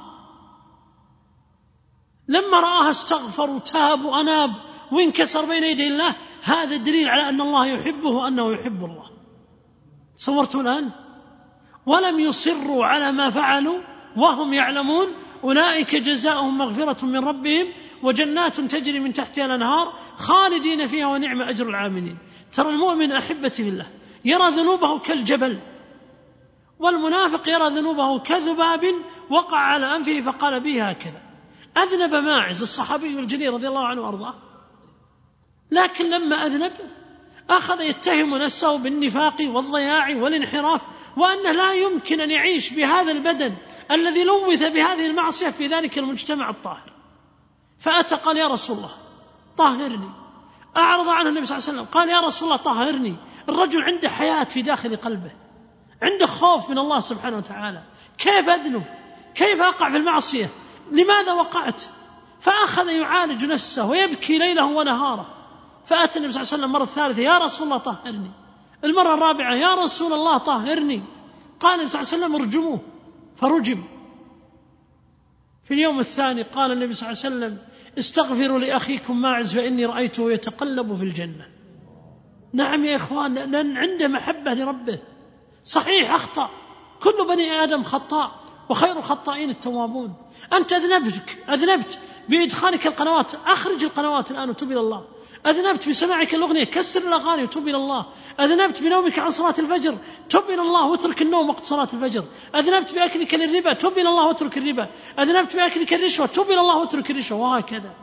لما رآها استغفر وتاب وأناب وانكسر بين يدي الله، هذا دليل على أن الله يحبه وأنه يحب الله. صورته الآن؟ ولم يصروا على ما فعلوا وهم يعلمون أولئك جزاؤهم مغفرة من ربهم وجنات تجري من تحتها الأنهار خالدين فيها ونعم أجر العاملين. ترى المؤمن أحبتي بالله يرى ذنوبه كالجبل، والمنافق يرى ذنوبه كذباب وقع على أنفه فقال به هكذا. أذنب ماعز الصحابي الجليل رضي الله عنه وأرضاه، لكن لما أذنب أخذ يتهم نفسه بالنفاق والضياع والانحراف، وأنه لا يمكن أن يعيش بهذا البدن الذي لوث بهذه المعصية في ذلك المجتمع الطاهر. فأتى قال يا رسول الله طهرني. أعرض عنه النبي صلى الله عليه وسلم قال يا رسول الله طهرني. الرجل عنده حياة في داخل قلبه، عنده خوف من الله سبحانه وتعالى. كيف أذنب؟ كيف أقع في المعصية؟ لماذا وقعت؟ فأخذ يعالج نفسه ويبكي ليله ونهاره. فأتى النبي صلى الله عليه وسلم مرة ثالثة يا رسول الله طهرني. المرة الرابعة يا رسول الله طهرني. قال النبي صلى الله عليه وسلم ارجموه، فرجم. في اليوم الثاني قال النبي صلى الله عليه وسلم استغفروا لأخيكم ماعز فإني رأيته يتقلب في الجنة. نعم يا إخوان، لأن عنده محبة لربه. صحيح أخطأ، كل بني آدم خطاء وخير الخطائين التوابون. أنت أذنبت أذنبت بإدخالك القنوات، أخرج القنوات الآن وتوب إلى الله. أذنبت بسماعك الأغنية، كسر الأغاني وتوب إلى الله. أذنبت بنومك عن صلاة الفجر، توب إلى الله واترك النوم وقت صلاة الفجر. أذنبت بأكلك للربا، توب إلى الله واترك الربا. أذنبت بأكلك الرشوة، توب إلى الله واترك الرشوة، وهكذا.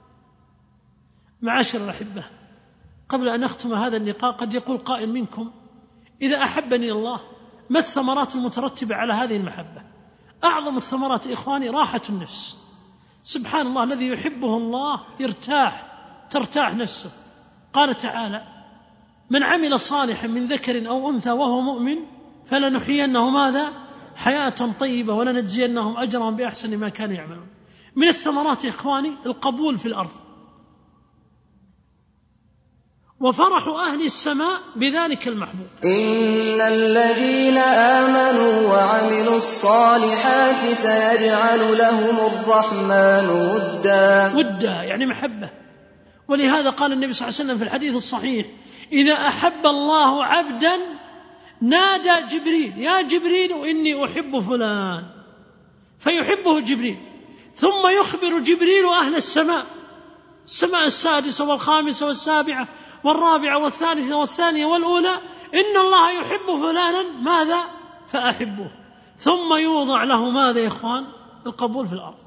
معاشر الأحبة، قبل أن أختم هذا اللقاء قد يقول قائل منكم إذا أحبني الله ما الثمرات المترتبة على هذه المحبة؟ أعظم الثمرات إخواني راحة النفس. سبحان الله، الذي يحبه الله يرتاح، ترتاح نفسه. قال تعالى من عمل صالحا من ذكر أو أنثى وهو مؤمن فلنحيينه ماذا؟ حياة طيبة ولنجزينهم أجرهم بأحسن ما كانوا يعملون. من الثمرات إخواني القبول في الأرض. وفرح أهل السماء بذلك المحبوب. إن الذين آمنوا وعملوا الصالحات سيجعل لهم الرحمن ودا. ودا يعني محبة. ولهذا قال النبي صلى الله عليه وسلم في الحديث الصحيح: إذا أحب الله عبدا نادى جبريل: يا جبريل إني أحب فلان، فيحبه جبريل، ثم يخبر جبريل أهل السماء، السماء السادسة والخامسة والسابعة والرابعة والثالثة والثانية والأولى: إن الله يحب فلانا، ماذا؟ فأحبه. ثم يوضع له ماذا يا إخوان؟ القبول في الأرض.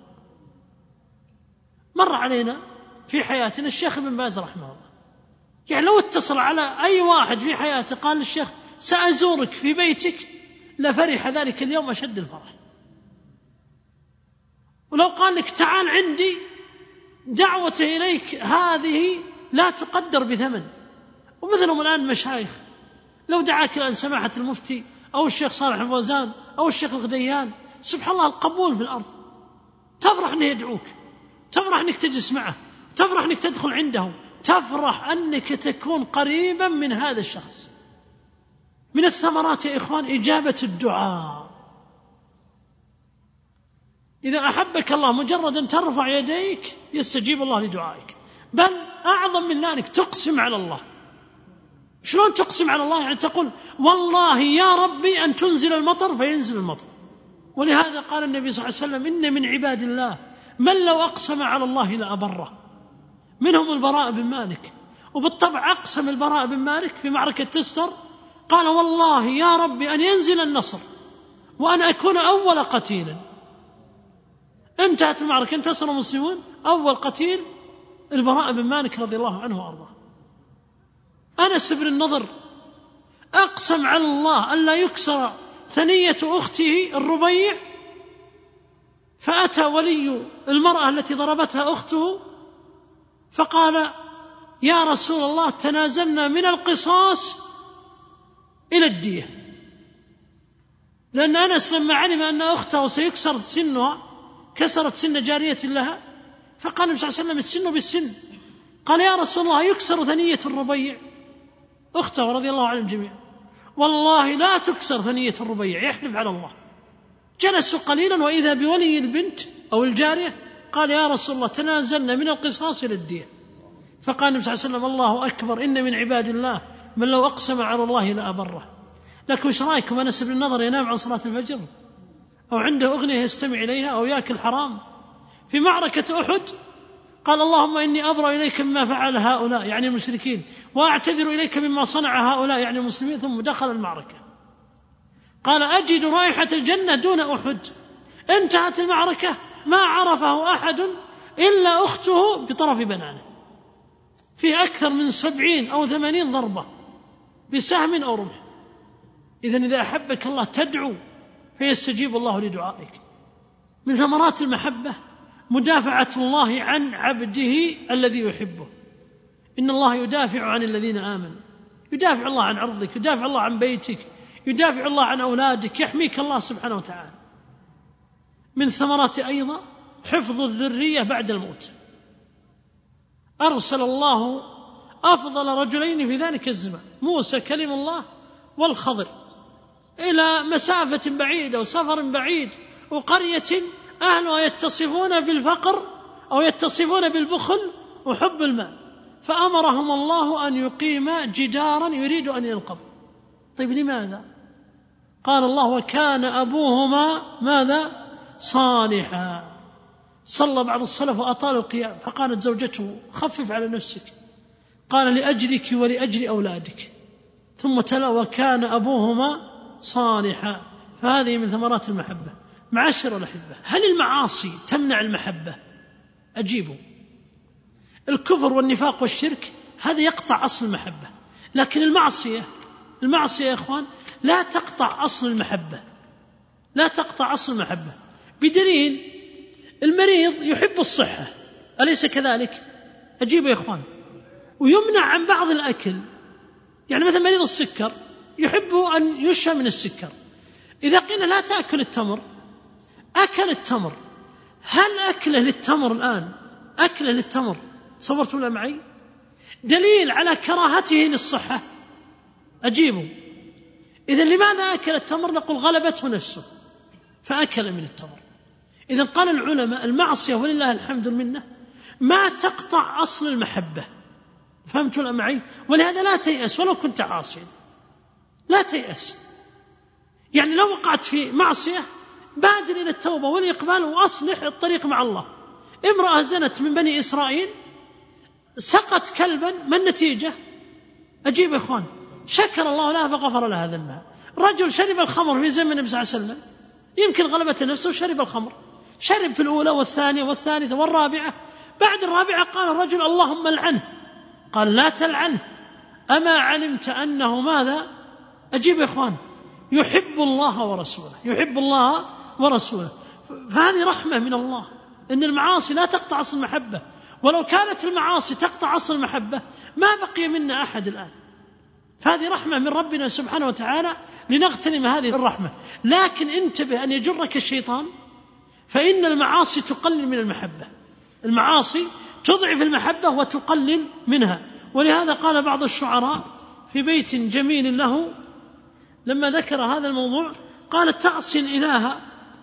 مر علينا في حياتنا الشيخ ابن باز رحمه الله، يعني لو اتصل على أي واحد في حياته قال للشيخ: سأزورك في بيتك، لفرح ذلك اليوم أشد الفرح. ولو قال لك: تعال عندي، دعوته إليك هذه لا تقدر بثمن. ومثلهم الآن مشايخ، لو دعاك الآن سماحة المفتي أو الشيخ صالح الفوزان أو الشيخ الغديان، سبحان الله القبول في الأرض. تفرح أنه يدعوك، تفرح أنك تجلس معه، تفرح أنك تدخل عنده، تفرح أنك تكون قريبا من هذا الشخص. من الثمرات يا إخوان إجابة الدعاء. إذا أحبك الله مجرد أن ترفع يديك يستجيب الله لدعائك. بل أعظم من ذلك تقسم على الله. شلون تقسم على الله؟ يعني تقول: والله يا ربي أن تنزل المطر، فينزل المطر. ولهذا قال النبي صلى الله عليه وسلم: إن من عباد الله من لو أقسم على الله لأبره. منهم البراء بن مالك، وبالطبع أقسم البراء بن مالك في معركة تستر، قال: والله يا ربي أن ينزل النصر وأن أكون أول قتيل. انتهت المعركة، انتصر المسلمون، أول قتيل البراء بن مالك رضي الله عنه وأرضاه. أنس بن النضر أقسم على الله ألا يكسر ثنية أخته الربيع، فأتى ولي المرأة التي ضربتها أخته فقال: يا رسول الله تنازلنا من القصاص إلى الدية. لأن أنس لما علم أن أخته سيكسر سنها، كسرت سن جارية لها، فقال النبي صلى الله عليه وسلم: السن بالسن. قال: يا رسول الله يكسر ثنية الربيع أخته رضي الله عنهم جميعا. والله لا تكسر ثنية الربيع، يحلف على الله. جلسوا قليلا وإذا بولي البنت أو الجارية قال: يا رسول الله تنازلنا من القصاص إلى الدية. فقال النبي صلى الله عليه وسلم: الله أكبر، إن من عباد الله من لو أقسم على الله لأبره. لكن ايش رايكم أنس بن النضر ينام عن صلاة الفجر، أو عنده أغنية يستمع إليها، أو يأكل حرام؟ في معركة أحد قال: اللهم إني أبرأ إليك مما فعل هؤلاء، يعني المشركين، وأعتذر إليك مما صنع هؤلاء، يعني المسلمين. ثم دخل المعركة قال: أجد رائحة الجنة دون أحد. انتهت المعركة ما عرفه أحد إلا أخته بطرف بنانه، في أكثر من سبعين أو ثمانين ضربة بسهم أو رمح. إذن إذا أحبك الله تدعو فيستجيب الله لدعائك. من ثمرات المحبة مدافعة الله عن عبده الذي يحبه. إن الله يدافع عن الذين آمنوا، يدافع الله عن عرضك، يدافع الله عن بيتك، يدافع الله عن أولادك، يحميك الله سبحانه وتعالى. من ثمرات أيضا حفظ الذرية بعد الموت. أرسل الله أفضل رجلين في ذلك الزمان، موسى كلم الله والخضر، إلى مسافة بعيدة وسفر بعيد وقرية أهلها يتصفون بالفقر أو يتصفون بالبخل وحب المال، فأمرهم الله أن يقيم جدارا يريد أن ينقض. طيب لماذا؟ قال الله: وكان أبوهما ماذا؟ صالحا. صلى بعض السلف وأطال القيام، فقالت زوجته: خفف على نفسك. قال: لأجلك ولأجل أولادك. ثم تلا: وكان أبوهما صالحا. فهذه من ثمرات المحبة. معاشر الأحبة، هل المعاصي تمنع المحبة؟ أجيبوا. الكفر والنفاق والشرك هذا يقطع أصل المحبة، لكن المعصية المعصية يا إخوان لا تقطع أصل المحبة، لا تقطع أصل المحبة. بدليل المريض يحب الصحة، أليس كذلك؟ أجيبوا يا إخوان. ويمنع عن بعض الأكل، يعني مثلا مريض السكر يحب أن يشفى من السكر. إذا قيل لا تأكل التمر، أكل التمر، هل أكله للتمر الآن أكله للتمر؟ صورتم لا معي؟ دليل على كراهته للصحة أجيبه. إذن لماذا أكل التمر؟ نقول غلبته نفسه فأكل من التمر. إذن قال العلماء المعصية ولله الحمد منه ما تقطع أصل المحبة. فهمتوا معي؟ ولهذا لا تيأس ولو كنت عاصيا، لا تيأس. يعني لو وقعت في معصية بادر إلى التوبة والإقبال وأصلح الطريق مع الله. امرأة زنت من بني إسرائيل سقت كلبا، ما النتيجة؟ أجيب يا إخوان، شكر الله لها فغفر لها ذنبها. رجل شرب الخمر في زمن النبي صلى الله عليه وسلم، يمكن غلبت نفسه وشرب الخمر، شرب في الأولى والثانية والثالثة والرابعة. بعد الرابعة قال الرجل اللهم لعنه، قال لا تلعنه، أما علمت أنه ماذا؟ أجيب يا إخوان، يحب الله ورسوله، يحب الله ورسوله. فهذه رحمة من الله إن المعاصي لا تقطع أصل المحبة. ولو كانت المعاصي تقطع أصل المحبة ما بقي منا أحد الآن. فهذه رحمة من ربنا سبحانه وتعالى لنغتنم هذه الرحمة. لكن انتبه أن يجرك الشيطان، فإن المعاصي تقلل من المحبة، المعاصي تضعف المحبة وتقلل منها. ولهذا قال بعض الشعراء في بيت جميل له لما ذكر هذا الموضوع، قال تعصي الإله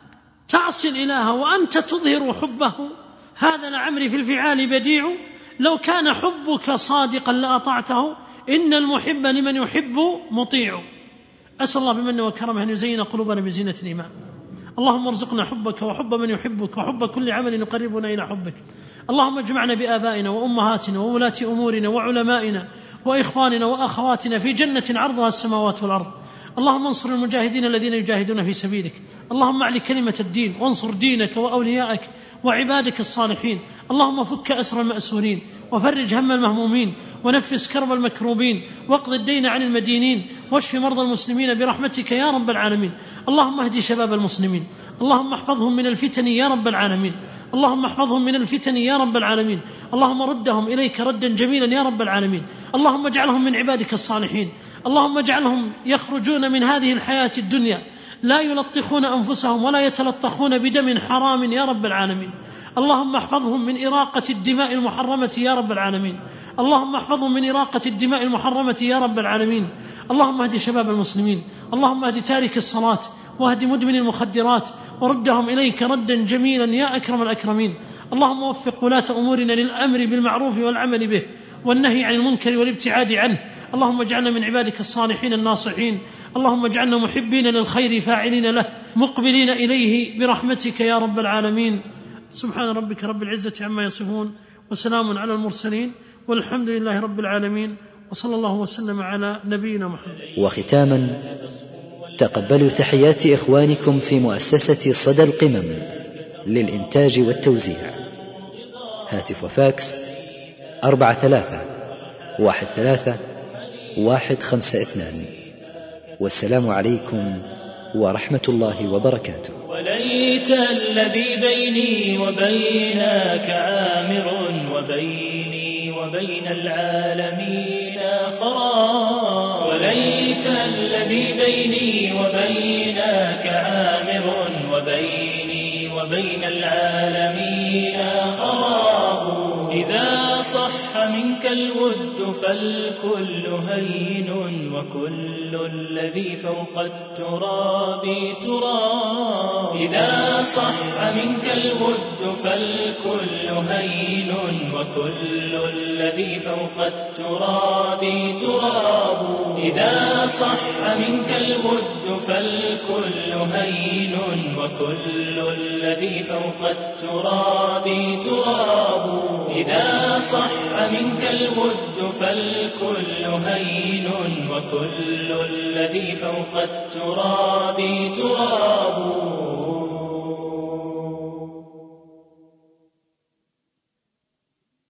تعصي الإله وأنت تظهر حبه، هذا لعمري في الفعال بديع، لو كان حبك صادقا لأطعته، إن المحب لمن يحب مطيع. أسأل الله بمنه وكرمه أن يزين قلوبنا بزينة الإيمان. اللهم ارزقنا حبك وحب من يحبك وحب كل عمل يقربنا إلى حبك. اللهم اجمعنا بآبائنا وأمهاتنا وولاة أمورنا وعلمائنا وإخواننا وأخواتنا في جنة عرضها السماوات والأرض. اللهم انصر المجاهدين الذين يجاهدون في سبيلك. اللهم اعل كلمة الدين وانصر دينك وأوليائك وعبادك الصالحين. اللهم فك أسر المأسورين وفرج هم المهمومين ونفس كرب المكروبين واقض الدين عن المدينين واشف مرضى المسلمين برحمتك يا رب العالمين. اللهم اهد شباب المسلمين، اللهم احفظهم من الفتن يا رب العالمين، اللهم احفظهم من الفتن يا رب العالمين. اللهم ردهم إليك ردا جميلا يا رب العالمين. اللهم اجعلهم من عبادك الصالحين. اللهم اجعلهم يخرجون من هذه الحياة الدنيا لا يلطخون أنفسهم ولا يتلطخون بدم حرام يا رب العالمين. اللهم احفظهم من إراقة الدماء المحرمة يا رب العالمين. اللهم احفظهم من إراقة الدماء المحرمة يا رب العالمين. اللهم اهد شباب المسلمين، اللهم اهد تارك الصلاة واهد مدمن المخدرات وردهم إليك ردا جميلا يا أكرم الأكرمين. اللهم وفق ولاة أمورنا للأمر بالمعروف والعمل به والنهي عن المنكر والابتعاد عنه. اللهم اجعلنا من عبادك الصالحين الناصحين. اللهم اجعلنا محبين للخير فاعلين له مقبلين إليه برحمتك يا رب العالمين. سبحان ربك رب العزة عما يصفون وسلام على المرسلين والحمد لله رب العالمين، وصلى الله وسلم على نبينا محمد. وختاما، تقبلوا تحيات إخوانكم في مؤسسة صدى القمم للإنتاج والتوزيع. هاتف وفاكس أربعة ثلاثة واحد ثلاثة واحد خمسة اثنان. والسلام عليكم ورحمة الله وبركاته. وليت الذي بيني وبينك عامر وبيني وبين العالمين خراب. وليت الذي بيني وبينك عامر وبيني وبين العالمين خراب. إذا صح منك الود فالكل هين وكل الذي فوق التراب تراب. إذا صح منك الود فالكل هين وكل الذي فوق التراب تراب. إذا صح منك الود فالكل هين وكل الذي فوق التراب تراب. إذا صح منك الود فالكل هين وكل الذي فوق التراب تراب.